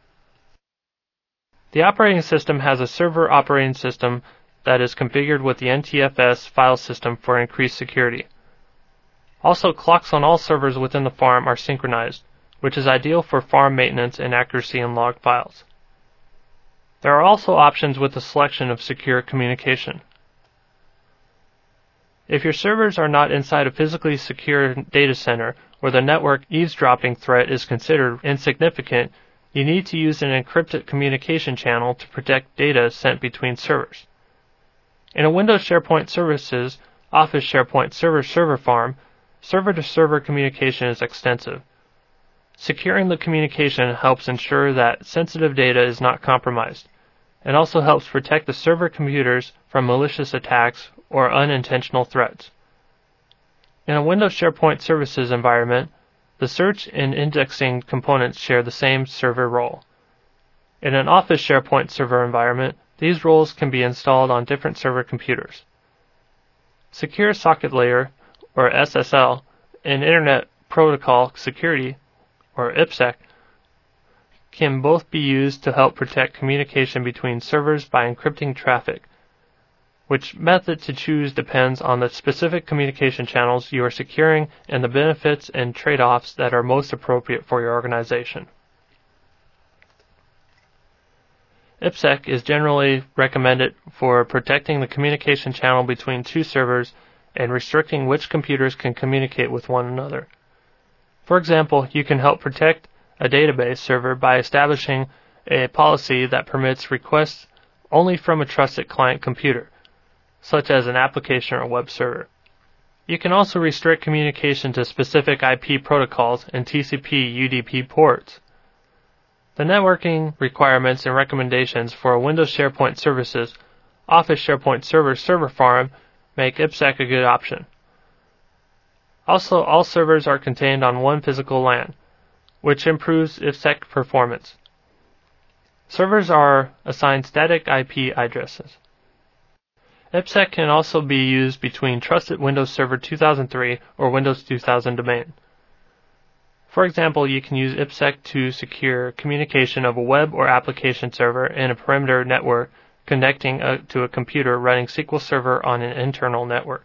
The operating system has a server operating system that is configured with the N T F S file system for increased security. Also, clocks on all servers within the farm are synchronized, which is ideal for farm maintenance and accuracy in log files. There are also options with the selection of secure communication. If your servers are not inside a physically secure data center where the network eavesdropping threat is considered insignificant, you need to use an encrypted communication channel to protect data sent between servers. In a Windows SharePoint Services Office SharePoint Server server farm, server-to-server communication is extensive. Securing the communication helps ensure that sensitive data is not compromised, and also helps protect the server computers from malicious attacks or unintentional threats. In a Windows SharePoint Services environment, the search and indexing components share the same server role. In an Office SharePoint server environment, these roles can be installed on different server computers. Secure Socket Layer, or S S L, and Internet Protocol Security, or IPsec, can both be used to help protect communication between servers by encrypting traffic. Which method to choose depends on the specific communication channels you are securing and the benefits and trade-offs that are most appropriate for your organization. IPsec is generally recommended for protecting the communication channel between two servers and restricting which computers can communicate with one another. For example, you can help protect a database server by establishing a policy that permits requests only from a trusted client computer, such as an application or web server. You can also restrict communication to specific I P protocols and T C P U D P ports. The networking requirements and recommendations for a Windows SharePoint Services Office SharePoint Server server farm make IPsec a good option. Also, all servers are contained on one physical LAN, which improves IPsec performance. Servers are assigned static I P addresses. IPsec can also be used between trusted Windows Server two thousand three or Windows two thousand domain. For example, you can use IPsec to secure communication of a web or application server in a perimeter network connecting a, to a computer running S Q L Server on an internal network.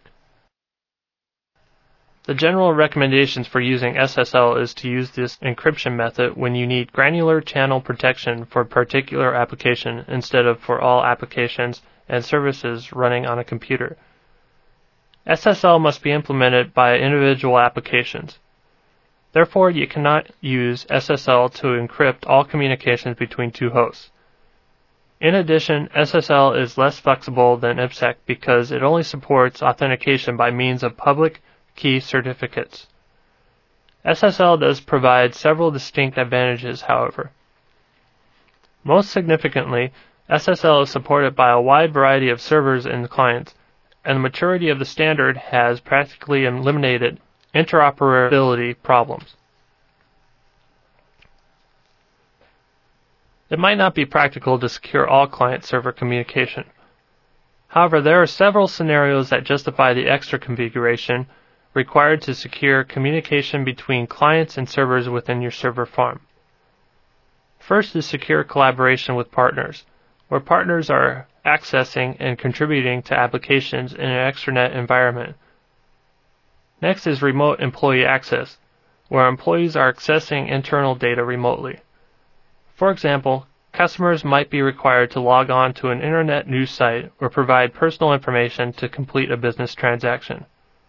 The general recommendations for using S S L is to use this encryption method when you need granular channel protection for a particular application instead of for all applications and services running on a computer. S S L must be implemented by individual applications. Therefore, you cannot use S S L to encrypt all communications between two hosts. In addition, S S L is less flexible than IPsec because it only supports authentication by means of public key certificates. S S L does provide several distinct advantages, however. Most significantly, S S L is supported by a wide variety of servers and clients, and the maturity of the standard has practically eliminated interoperability problems. It might not be practical to secure all client-server communication. However, there are several scenarios that justify the extra configuration required to secure communication between clients and servers within your server farm. First is secure collaboration with partners, where partners are accessing and contributing to applications in an extranet environment. Next is remote employee access, where employees are accessing internal data remotely. For example, customers might be required to log on to an internet news site or provide personal information to complete a business transaction.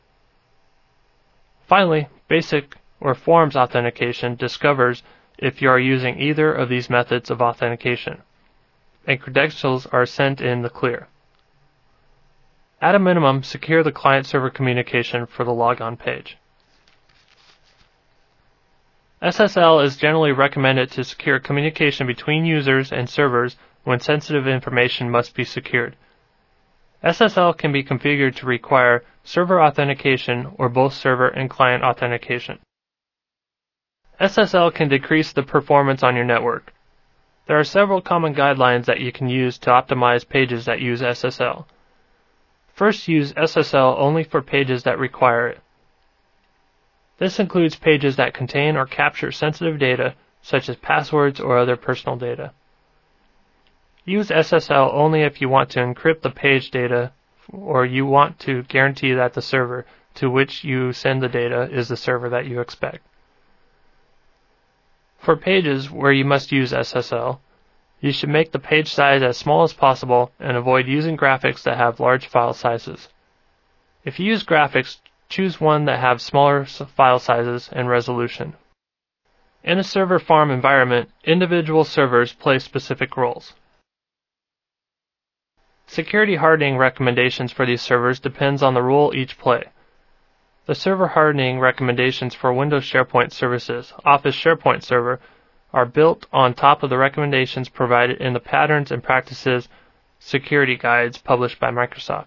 Finally, basic or forms authentication discovers if you are using either of these methods of authentication, and credentials are sent in the clear. At a minimum, secure the client-server communication for the logon page. S S L is generally recommended to secure communication between users and servers when sensitive information must be secured. S S L can be configured to require server authentication or both server and client authentication. S S L can decrease the performance on your network. There are several common guidelines that you can use to optimize pages that use S S L. First, use S S L only for pages that require it. This includes pages that contain or capture sensitive data, such as passwords or other personal data. Use S S L only if you want to encrypt the page data or you want to guarantee that the server to which you send the data is the server that you expect. For pages where you must use S S L, you should make the page size as small as possible and avoid using graphics that have large file sizes. If you use graphics, choose one that have smaller file sizes and resolution. In a server farm environment, individual servers play specific roles. Security hardening recommendations for these servers depends on the role each play. The server hardening recommendations for Windows SharePoint Services, Office SharePoint Server, are built on top of the recommendations provided in the Patterns and Practices security guides published by Microsoft.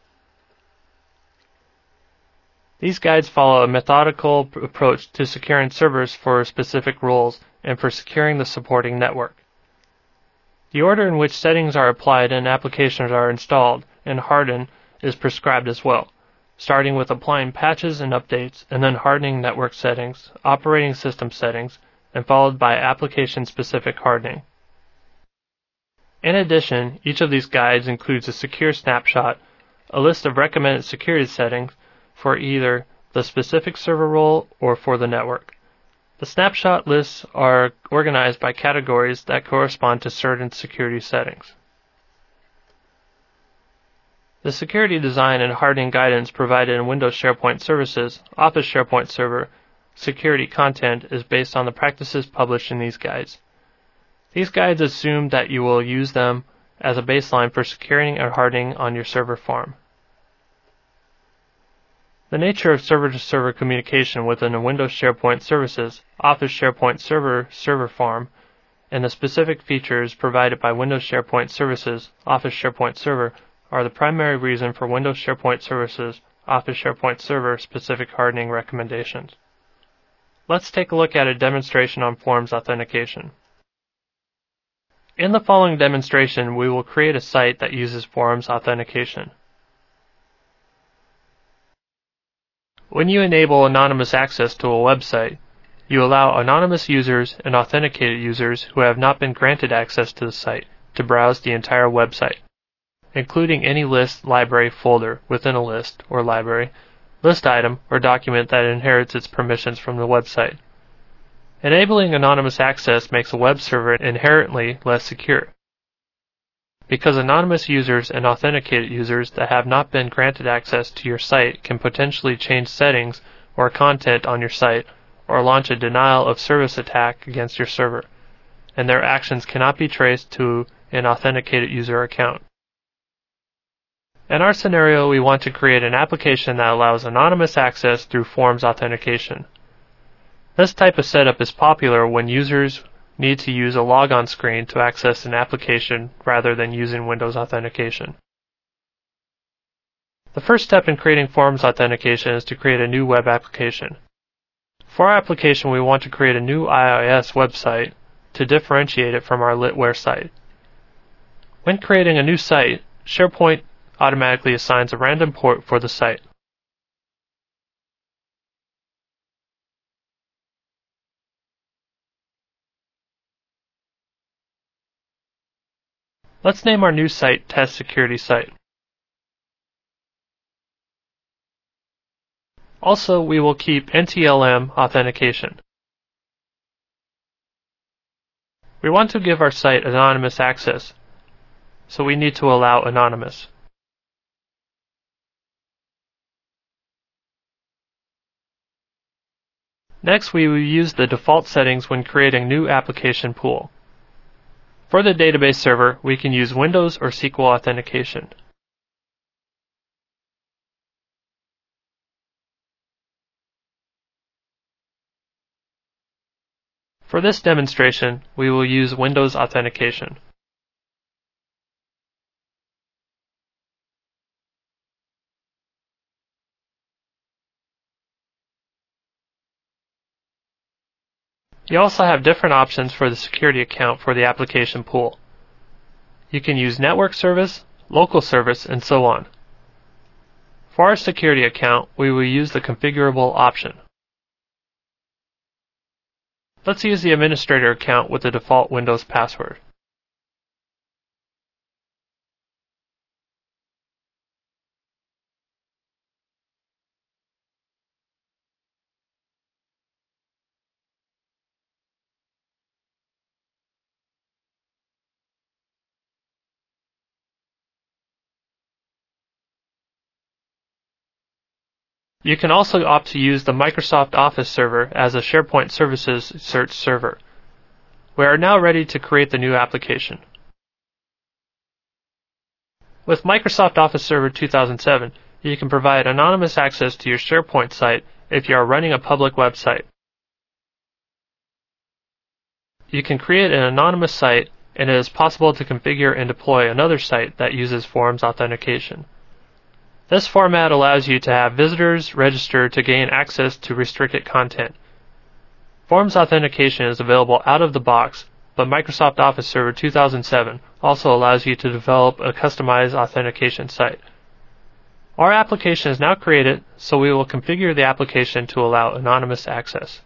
These guides follow a methodical approach to securing servers for specific roles and for securing the supporting network. The order in which settings are applied and applications are installed and hardened is prescribed as well, starting with applying patches and updates and then hardening network settings, operating system settings, and followed by application-specific hardening. In addition, each of these guides includes a secure snapshot, a list of recommended security settings for either the specific server role or for the network. The snapshot lists are organized by categories that correspond to certain security settings. The security design and hardening guidance provided in Windows SharePoint Services, Office SharePoint Server, security content is based on the practices published in these guides. These guides assume that you will use them as a baseline for securing and hardening on your server farm. The nature of server-to-server communication within a Windows SharePoint Services, Office SharePoint Server server farm, and the specific features provided by Windows SharePoint Services, Office SharePoint Server are the primary reason for Windows SharePoint Services, Office SharePoint Server specific hardening recommendations. Let's take a look at a demonstration on forms authentication. In the following demonstration, we will create a site that uses forms authentication. When you enable anonymous access to a website, you allow anonymous users and authenticated users who have not been granted access to the site to browse the entire website, including any list, library, folder within a list or library, list item, or document that inherits its permissions from the website. Enabling anonymous access makes a web server inherently less secure, because anonymous users and authenticated users that have not been granted access to your site can potentially change settings or content on your site or launch a denial of service attack against your server, and their actions cannot be traced to an authenticated user account. In our scenario, we want to create an application that allows anonymous access through forms authentication. This type of setup is popular when users need to use a logon screen to access an application rather than using Windows authentication. The first step in creating forms authentication is to create a new web application. For our application, we want to create a new I I S website to differentiate it from our Litware site. When creating a new site, SharePoint automatically assigns a random port for the site. Let's name our new site Test Security Site. Also, we will keep N T L M authentication. We want to give our site anonymous access, so we need to allow anonymous. Next, we will use the default settings when creating new application pool. For the database server, we can use Windows or S Q L authentication. For this demonstration, we will use Windows authentication. You also have different options for the security account for the application pool. You can use network service, local service, and so on. For our security account, we will use the configurable option. Let's use the administrator account with the default Windows password. You can also opt to use the Microsoft Office server as a SharePoint Services search server. We are now ready to create the new application. With Microsoft Office Server two thousand seven, you can provide anonymous access to your SharePoint site if you are running a public website. You can create an anonymous site, and it is possible to configure and deploy another site that uses Forms authentication. This format allows you to have visitors register to gain access to restricted content. Forms authentication is available out of the box, but Microsoft Office Server two thousand seven also allows you to develop a customized authentication site. Our application is now created, so we will configure the application to allow anonymous access.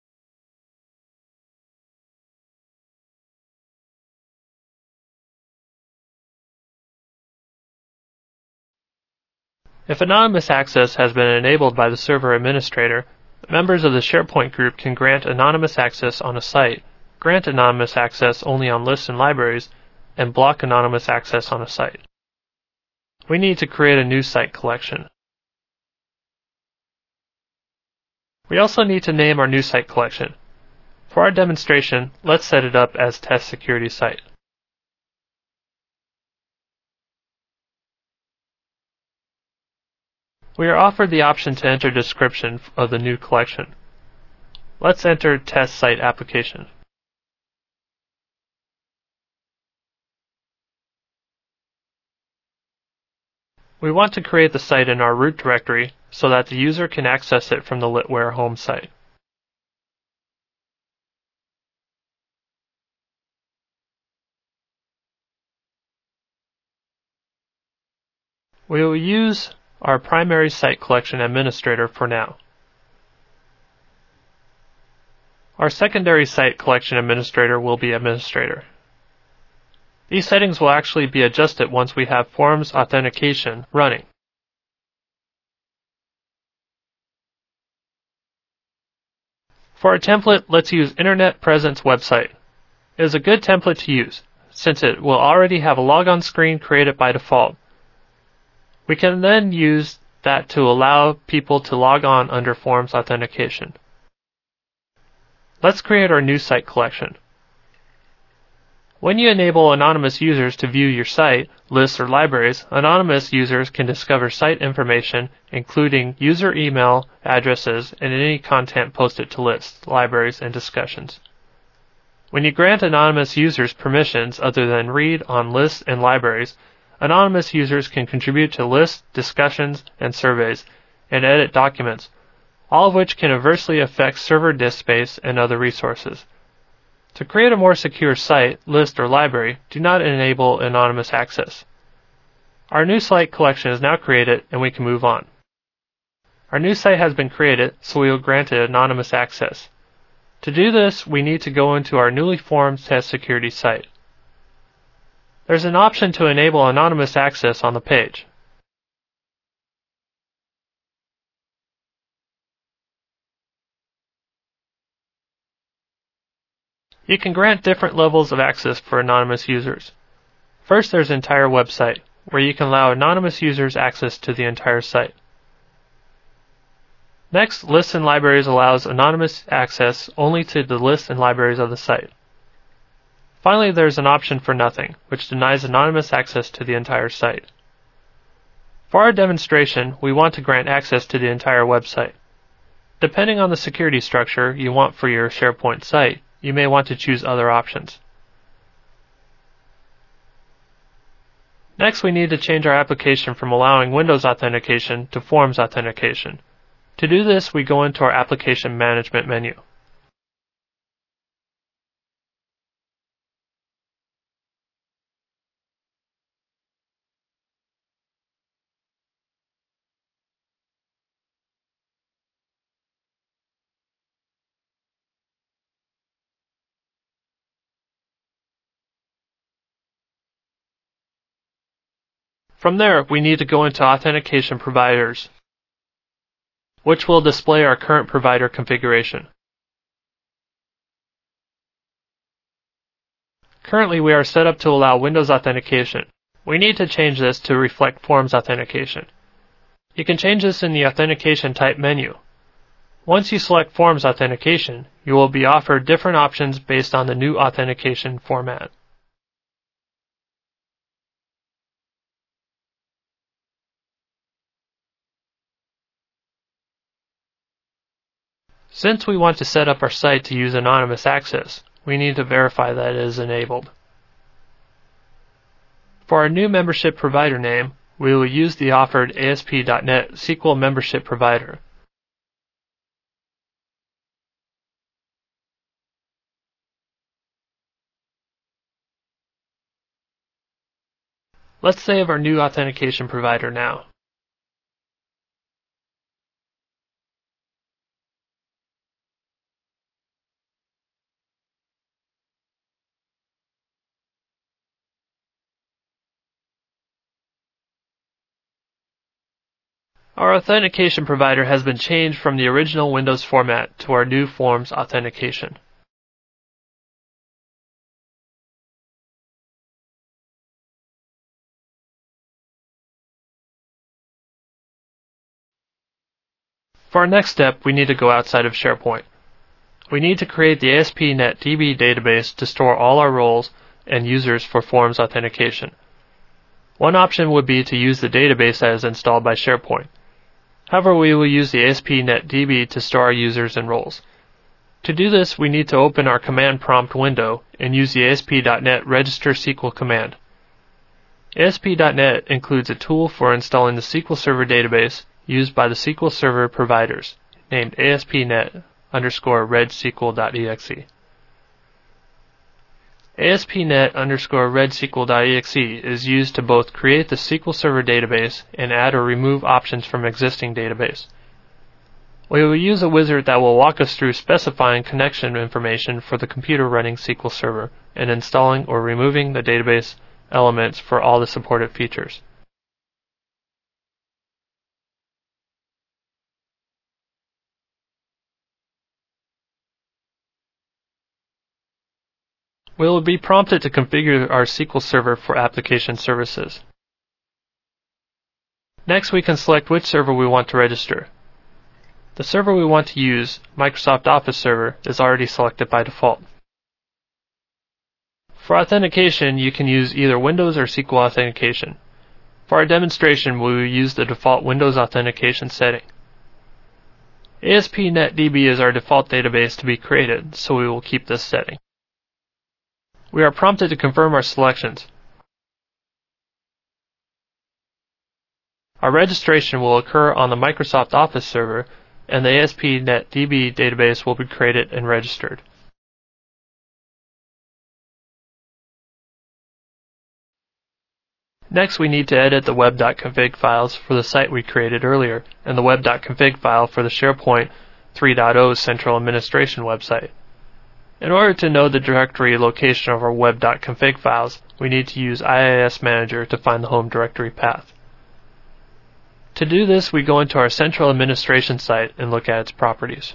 If anonymous access has been enabled by the server administrator, members of the SharePoint group can grant anonymous access on a site, grant anonymous access only on lists and libraries, and block anonymous access on a site. We need to create a new site collection. We also need to name our new site collection. For our demonstration, let's set it up as Test Security Site. We are offered the option to enter description of the new collection. Let's enter Test Site Application. We want to create the site in our root directory so that the user can access it from the Litware home site. We will use our primary site collection administrator for now. Our secondary site collection administrator will be administrator. These settings will actually be adjusted once we have Forms authentication running. For our template, let's use Internet Presence Website. It is a good template to use, since it will already have a logon screen created by default. We can then use that to allow people to log on under Forms authentication. Let's create our new site collection. When you enable anonymous users to view your site, lists, or libraries, anonymous users can discover site information, including user email addresses and any content posted to lists, libraries, and discussions. When you grant anonymous users permissions other than read on lists and libraries, anonymous users can contribute to lists, discussions, and surveys, and edit documents, all of which can adversely affect server disk space and other resources. To create a more secure site, list, or library, do not enable anonymous access. Our new site collection is now created, and we can move on. Our new site has been created, so we will grant it anonymous access. To do this, we need to go into our newly formed Test Security site. There's an option to enable anonymous access on the page. You can grant different levels of access for anonymous users. First, there's entire website, where you can allow anonymous users access to the entire site. Next, Lists and Libraries allows anonymous access only to the lists and libraries of the site. Finally, there's an option for Nothing, which denies anonymous access to the entire site. For our demonstration, we want to grant access to the entire website. Depending on the security structure you want for your SharePoint site, you may want to choose other options. Next, we need to change our application from allowing Windows authentication to Forms authentication. To do this, we go into our Application Management menu. From there, we need to go into Authentication Providers, which will display our current provider configuration. Currently, we are set up to allow Windows authentication. We need to change this to reflect Forms authentication. You can change this in the Authentication Type menu. Once you select Forms authentication, you will be offered different options based on the new authentication format. Since we want to set up our site to use anonymous access, we need to verify that it is enabled. For our new membership provider name, we will use the offered A S P dot net S Q L membership provider. Let's save our new authentication provider now. Our authentication provider has been changed from the original Windows format to our new Forms authentication. For our next step, we need to go outside of SharePoint. We need to create the A S P dot net D B database to store all our roles and users for Forms authentication. One option would be to use the database that is installed by SharePoint. However, we will use the A S P dot net D B to store our users and roles. To do this, we need to open our command prompt window and use the A S P dot net register S Q L command. A S P dot net includes a tool for installing the S Q L Server database used by the S Q L Server providers, named A S P dot net underscore reg S Q L dot E X E. A S P dot net underscore reg S Q L dot E X E is used to both create the S Q L Server database and add or remove options from existing database. We will use a wizard that will walk us through specifying connection information for the computer running S Q L Server and installing or removing the database elements for all the supported features. We will be prompted to configure our S Q L Server for application services. Next, we can select which server we want to register. The server we want to use, Microsoft Office Server, is already selected by default. For authentication, you can use either Windows or S Q L authentication. For our demonstration, we will use the default Windows authentication setting. A S P dot net D B is our default database to be created, so we will keep this setting. We are prompted to confirm our selections. Our registration will occur on the Microsoft Office server, and the A S P dot net D B database will be created and registered. Next, we need to edit the web dot config files for the site we created earlier, and the web dot config file for the SharePoint three point oh Central Administration website. In order to know the directory location of our web dot config files, we need to use I I S Manager to find the home directory path. To do this, we go into our Central Administration site and look at its properties.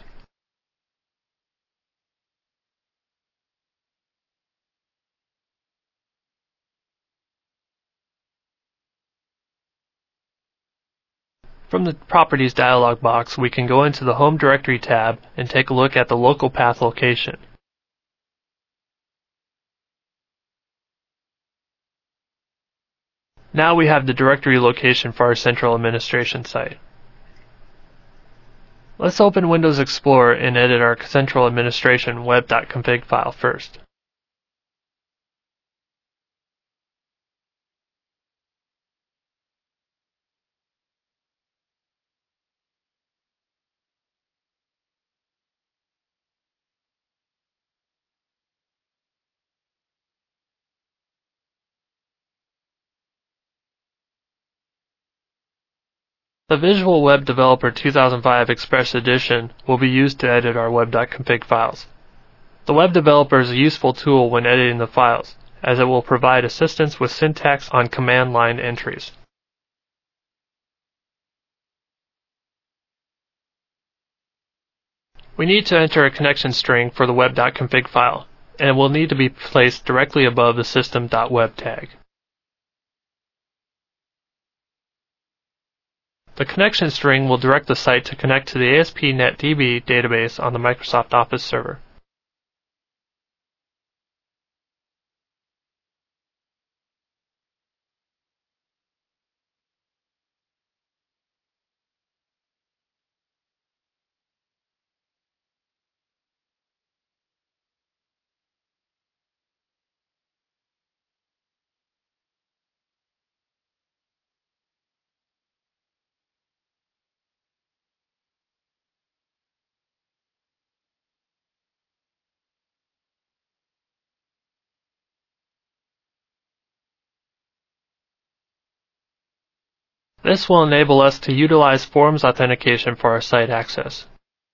From the Properties dialog box, we can go into the Home Directory tab and take a look at the local path location. Now we have the directory location for our Central Administration site. Let's open Windows Explorer and edit our Central Administration web dot config file first. The Visual Web Developer two thousand five Express Edition will be used to edit our web dot config files. The Web Developer is a useful tool when editing the files, as it will provide assistance with syntax on command line entries. We need to enter a connection string for the web.config file, and it will need to be placed directly above the system.web tag. The connection string will direct the site to connect to the A S P dot net D B database on the Microsoft Office server. This will enable us to utilize Forms authentication for our site access.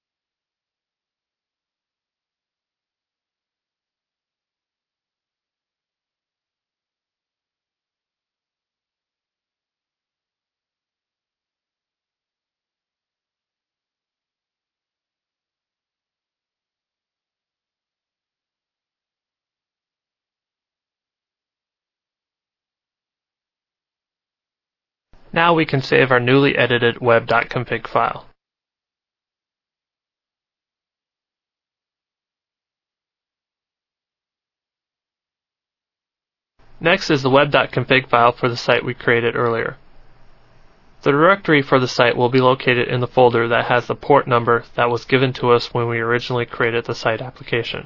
Now we can save our newly edited web.config file. Next is the web.config file for the site we created earlier. The directory for the site will be located in the folder that has the port number that was given to us when we originally created the site application.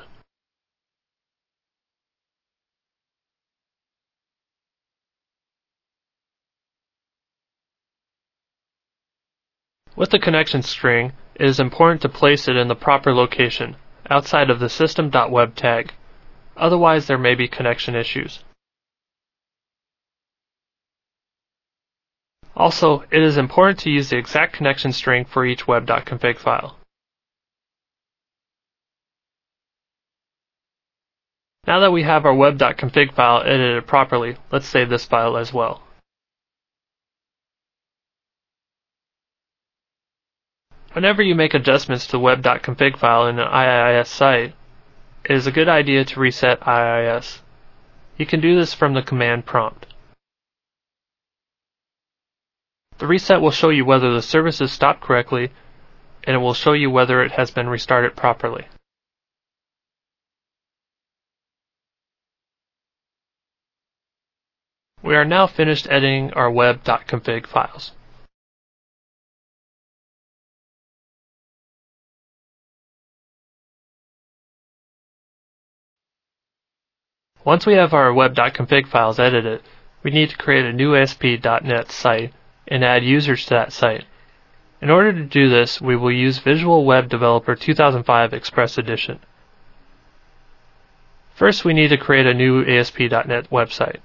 With the connection string, it is important to place it in the proper location, outside of the system.web tag. Otherwise, there may be connection issues. Also, it is important to use the exact connection string for each web.config file. Now that we have our web.config file edited properly, let's save this file as well. Whenever you make adjustments to the web.config file in an I I S site, it is a good idea to reset I I S. You can do this from the command prompt. The reset will show you whether the service is stopped correctly, and it will show you whether it has been restarted properly. We are now finished editing our web.config files. Once we have our web.config files edited, we need to create a new A S P dot net site and add users to that site. In order to do this, we will use Visual Web Developer two thousand five Express Edition. First, we need to create a new A S P dot net website.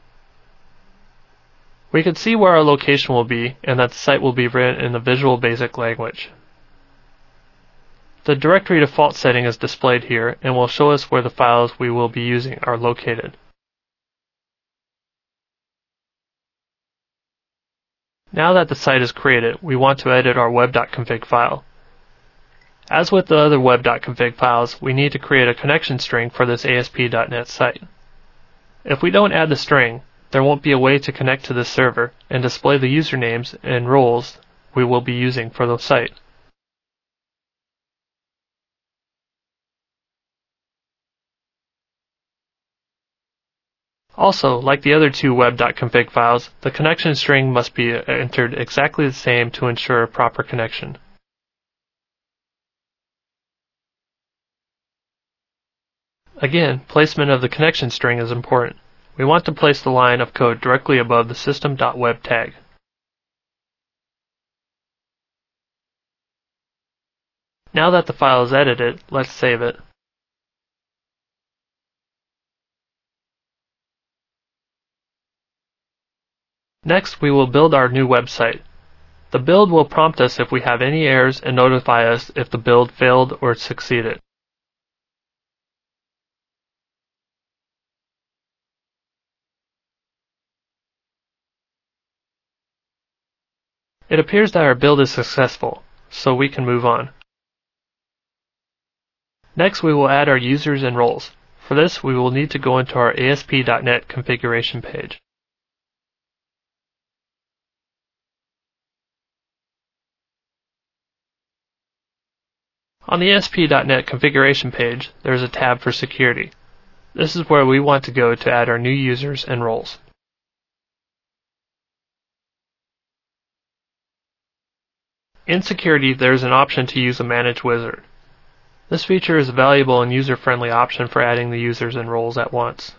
We can see where our location will be and that the site will be written in the Visual Basic language. The directory default setting is displayed here and will show us where the files we will be using are located. Now that the site is created, we want to edit our web.config file. As with the other web.config files, we need to create a connection string for this A S P dot net site. If we don't add the string, there won't be a way to connect to this server and display the usernames and roles we will be using for the site. Also, like the other two web.config files, the connection string must be entered exactly the same to ensure a proper connection. Again, placement of the connection string is important. We want to place the line of code directly above the system.web tag. Now that the file is edited, let's save it. Next, we will build our new website. The build will prompt us if we have any errors and notify us if the build failed or succeeded. It appears that our build is successful, so we can move on. Next, we will add our users and roles. For this, we will need to go into our A S P dot net configuration page. On the A S P dot net configuration page, there is a tab for security. This is where we want to go to add our new users and roles. In security, there is an option to use a Manage Wizard. This feature is a valuable and user-friendly option for adding the users and roles at once.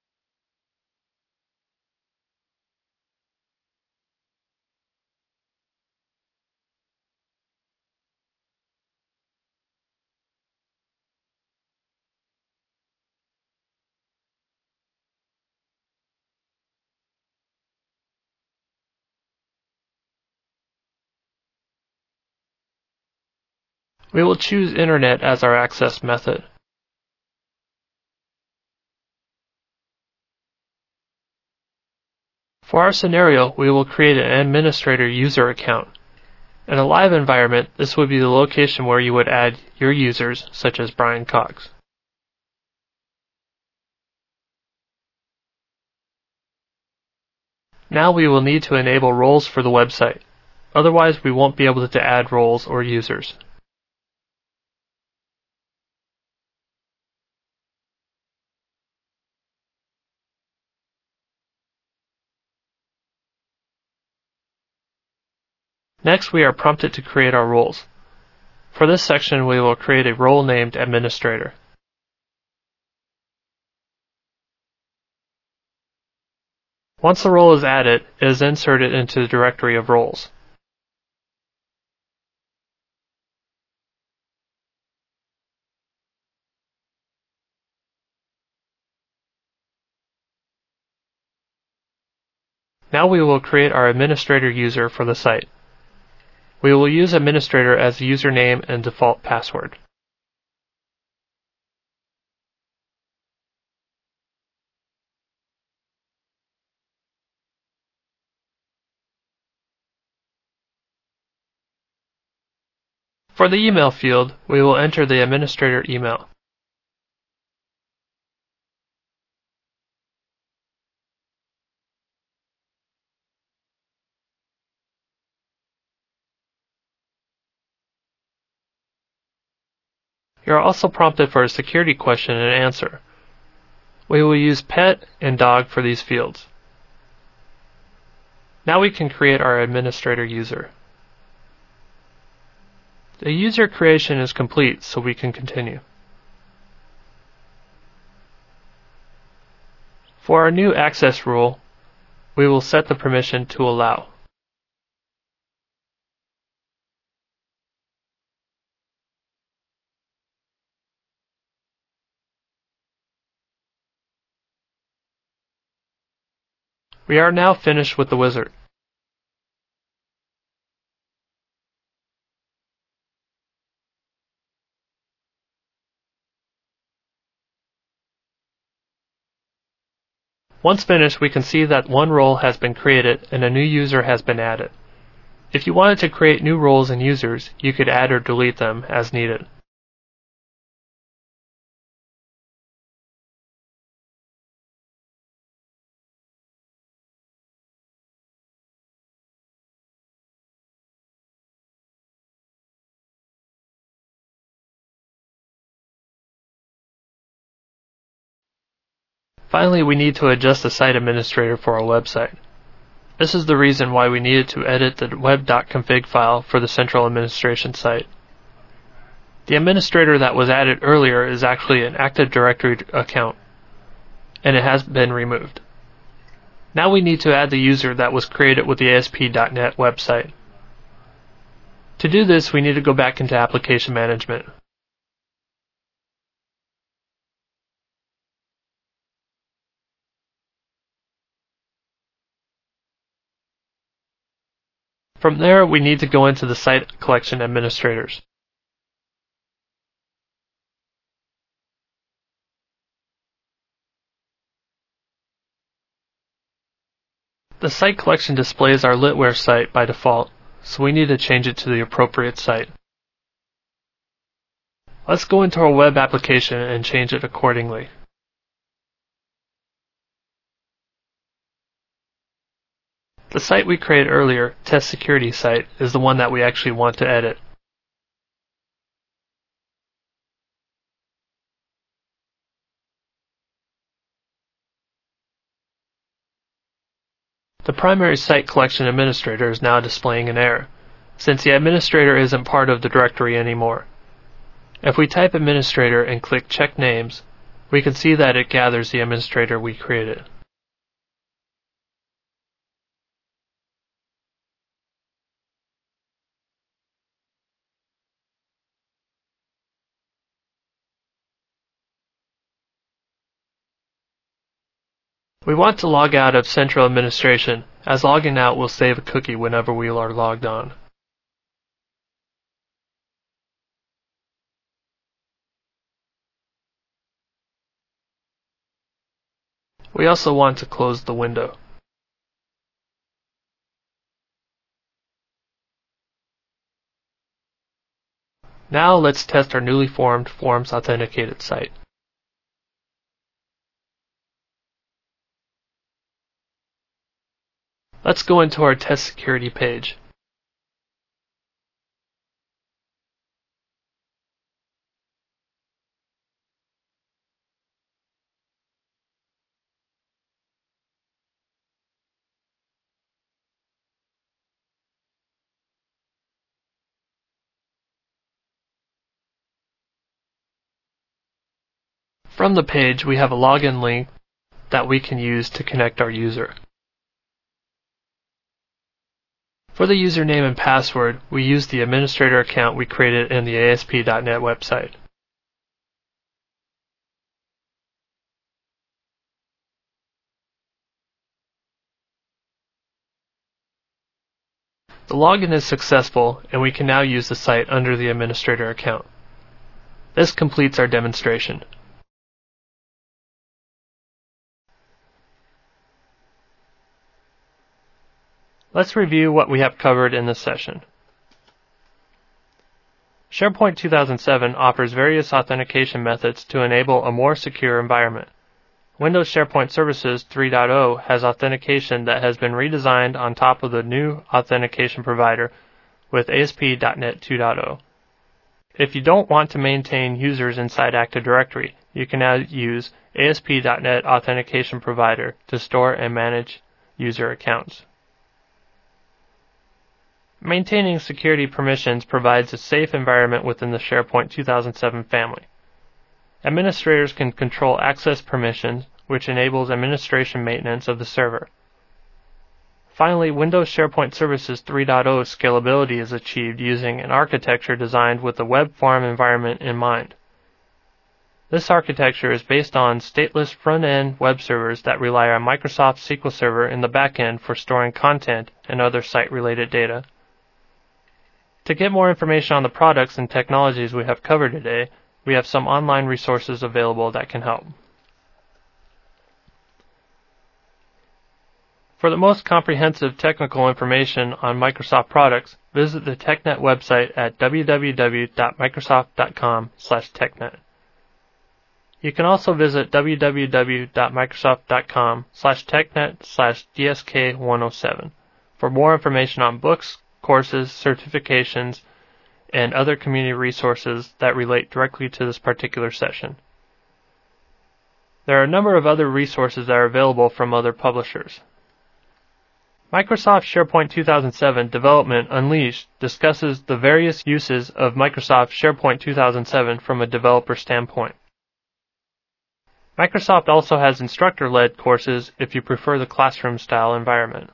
We will choose Internet as our access method. For our scenario, we will create an administrator user account. In a live environment, this would be the location where you would add your users, such as Brian Cox. Now we will need to enable roles for the website. Otherwise, we won't be able to add roles or users. Next, we are prompted to create our roles. For this section, we will create a role named Administrator. Once the role is added, it is inserted into the directory of roles. Now we will create our administrator user for the site. We will use administrator as the username and default password. For the email field, we will enter the administrator email. You are also prompted for a security question and answer. We will use pet and dog for these fields. Now we can create our administrator user. The user creation is complete, so we can continue. For our new access rule, we will set the permission to allow. We are now finished with the wizard. Once finished, we can see that one role has been created and a new user has been added. If you wanted to create new roles and users, you could add or delete them as needed. Finally, we need to adjust the site administrator for our website. This is the reason why we needed to edit the web.config file for the central administration site. The administrator that was added earlier is actually an Active Directory account, and it has been removed. Now we need to add the user that was created with the A S P dot net website. To do this, we need to go back into Application Management. From there, we need to go into the Site Collection Administrators. The site collection displays our Litware site by default, so we need to change it to the appropriate site. Let's go into our web application and change it accordingly. The site we created earlier, Test Security Site, is the one that we actually want to edit. The primary site collection administrator is now displaying an error, since the administrator isn't part of the directory anymore. If we type administrator and click Check Names, we can see that it gathers the administrator we created. We want to log out of Central Administration, as logging out will save a cookie whenever we are logged on. We also want to close the window. Now let's test our newly formed Forms Authenticated site. Let's go into our Test Security page. From the page, we have a login link that we can use to connect our user. For the username and password, we use the administrator account we created in the A S P dot net website. The login is successful, and we can now use the site under the administrator account. This completes our demonstration. Let's review what we have covered in this session. SharePoint two thousand seven offers various authentication methods to enable a more secure environment. Windows SharePoint Services three point oh has authentication that has been redesigned on top of the new authentication provider with A S P dot net two point oh. If you don't want to maintain users inside Active Directory, you can now use A S P dot net Authentication Provider to store and manage user accounts. Maintaining security permissions provides a safe environment within the SharePoint two thousand seven family. Administrators can control access permissions, which enables administration maintenance of the server. Finally, Windows SharePoint Services three point oh scalability is achieved using an architecture designed with the web form environment in mind. This architecture is based on stateless front-end web servers that rely on Microsoft S Q L Server in the back-end for storing content and other site-related data. To get more information on the products and technologies we have covered today, we have some online resources available that can help. For the most comprehensive technical information on Microsoft products, visit the TechNet website at w w w dot microsoft dot com slash technet. You can also visit w w w dot microsoft dot com slash technet slash D S K one oh seven for more information on books, courses, certifications, and other community resources that relate directly to this particular session. There are a number of other resources that are available from other publishers. Microsoft SharePoint two thousand seven Development Unleashed discusses the various uses of Microsoft SharePoint two thousand seven from a developer standpoint. Microsoft also has instructor-led courses if you prefer the classroom-style environment.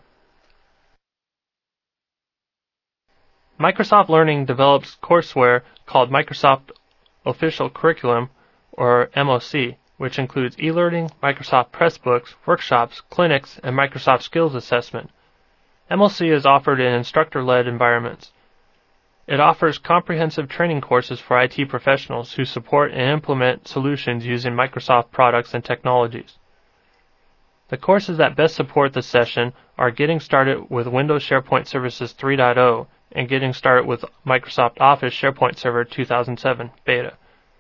Microsoft Learning develops courseware called Microsoft Official Curriculum, or M O C, which includes e-learning, Microsoft Pressbooks, workshops, clinics, and Microsoft Skills Assessment. M O C is offered in instructor-led environments. It offers comprehensive training courses for I T professionals who support and implement solutions using Microsoft products and technologies. The courses that best support this session are Getting Started with Windows SharePoint Services three point oh and Getting Started with Microsoft Office SharePoint Server two thousand seven Beta.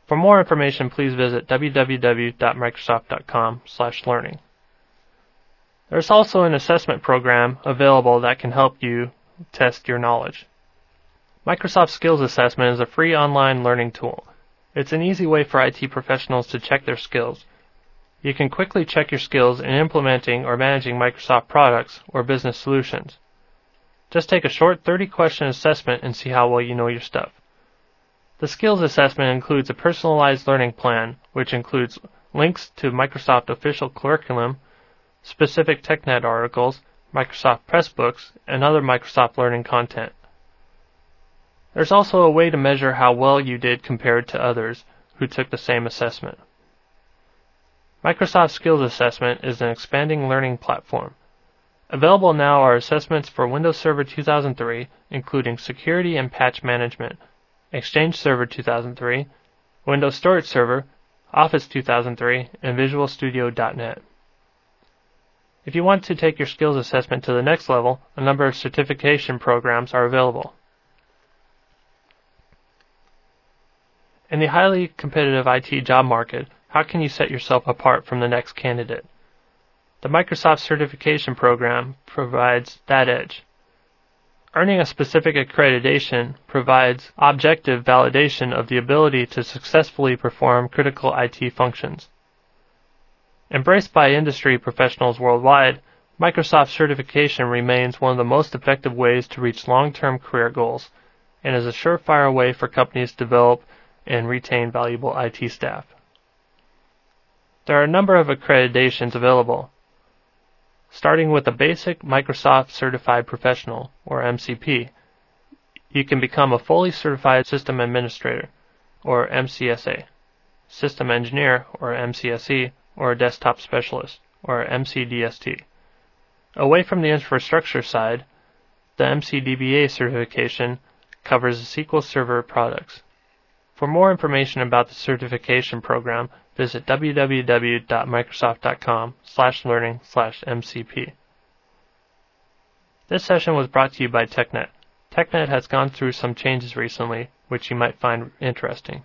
For more information, please visit w w w dot microsoft dot com slash learning. There's also an assessment program available that can help you test your knowledge. Microsoft Skills Assessment is a free online learning tool. It's an easy way for I T professionals to check their skills. You can quickly check your skills in implementing or managing Microsoft products or business solutions. Just take a short thirty question assessment and see how well you know your stuff. The Skills Assessment includes a personalized learning plan, which includes links to Microsoft official curriculum, specific TechNet articles, Microsoft Pressbooks, and other Microsoft learning content. There's also a way to measure how well you did compared to others who took the same assessment. Microsoft Skills Assessment is an expanding learning platform. Available now are assessments for Windows Server two thousand three, including security and patch management, Exchange Server two thousand three, Windows Storage Server, Office two thousand three, and Visual Studio dot net. If you want to take your skills assessment to the next level, a number of certification programs are available. In the highly competitive I T job market, how can you set yourself apart from the next candidate? The Microsoft Certification Program provides that edge. Earning a specific accreditation provides objective validation of the ability to successfully perform critical I T functions. Embraced by industry professionals worldwide, Microsoft certification remains one of the most effective ways to reach long-term career goals and is a surefire way for companies to develop and retain valuable I T staff. There are a number of accreditations available, starting with a basic Microsoft Certified Professional, or M C P. You can become a fully certified system administrator, or M C S A, system engineer, or M C S E, or a desktop specialist, or M C D S T. Away from the infrastructure side, the M C D B A certification covers S Q L Server products. For more information about the certification program, visit w w w dot microsoft dot com slash learning slash M C P. This session was brought to you by TechNet. TechNet has gone through some changes recently, which you might find interesting.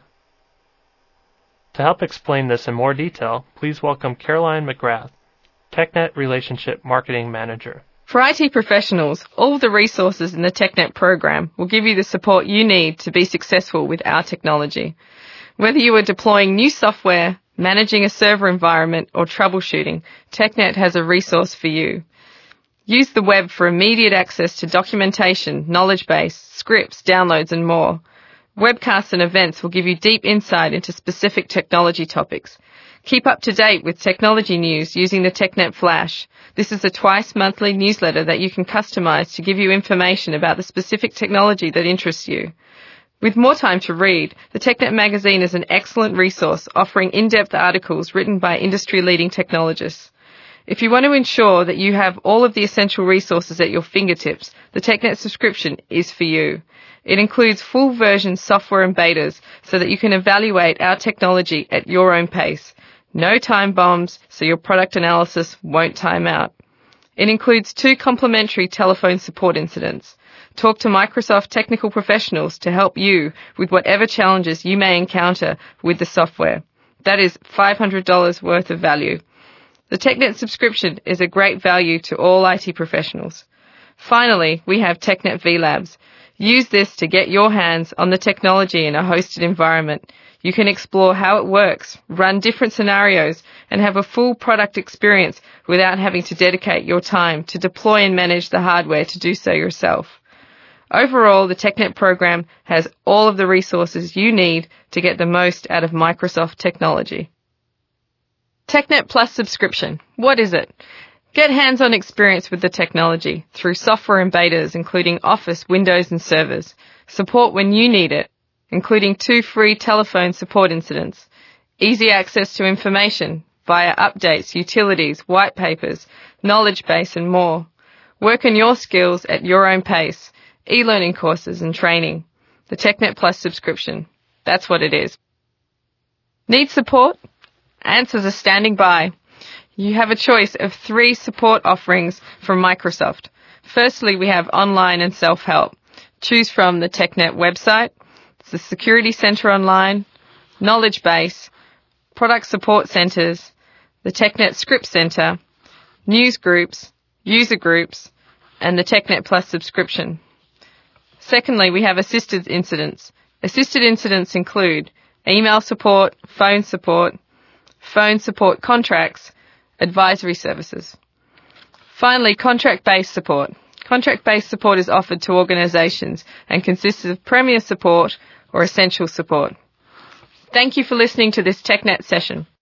To help explain this in more detail, please welcome Caroline McGrath, TechNet Relationship Marketing Manager. For I T professionals, all of the resources in the TechNet program will give you the support you need to be successful with our technology. Whether you are deploying new software, managing a server environment, or troubleshooting, TechNet has a resource for you. Use the web for immediate access to documentation, knowledge base, scripts, downloads, and more. Webcasts and events will give you deep insight into specific technology topics. Keep up to date with technology news using the TechNet Flash. This is a twice-monthly newsletter that you can customize to give you information about the specific technology that interests you. With more time to read, the TechNet magazine is an excellent resource offering in-depth articles written by industry-leading technologists. If you want to ensure that you have all of the essential resources at your fingertips, the TechNet subscription is for you. It includes full version software and betas so that you can evaluate our technology at your own pace. No time bombs, so your product analysis won't time out. It includes two complimentary telephone support incidents. Talk to Microsoft technical professionals to help you with whatever challenges you may encounter with the software. That is five hundred dollars worth of value. The TechNet subscription is a great value to all I T professionals. Finally, we have TechNet V Labs. Use this to get your hands on the technology in a hosted environment. You can explore how it works, run different scenarios, and have a full product experience without having to dedicate your time to deploy and manage the hardware to do so yourself. Overall, the TechNet program has all of the resources you need to get the most out of Microsoft technology. TechNet Plus subscription. What is it? Get hands-on experience with the technology through software and betas, including Office, Windows, and servers. Support when you need it, including two free telephone support incidents. Easy access to information via updates, utilities, white papers, knowledge base, and more. Work on your skills at your own pace. E-learning courses and training. The TechNet Plus subscription. That's what it is. Need support? Answers are standing by. You have a choice of three support offerings from Microsoft. Firstly, we have online and self-help. Choose from the TechNet website, the Security Center Online, knowledge base, product support centres, the TechNet Script Centre, news groups, user groups, and the TechNet Plus subscription. Secondly, we have assisted incidents. Assisted incidents include email support, phone support, phone support contracts, advisory services. Finally, contract-based support. Contract-based support is offered to organisations and consists of premier support or essential support. Thank you for listening to this TechNet session.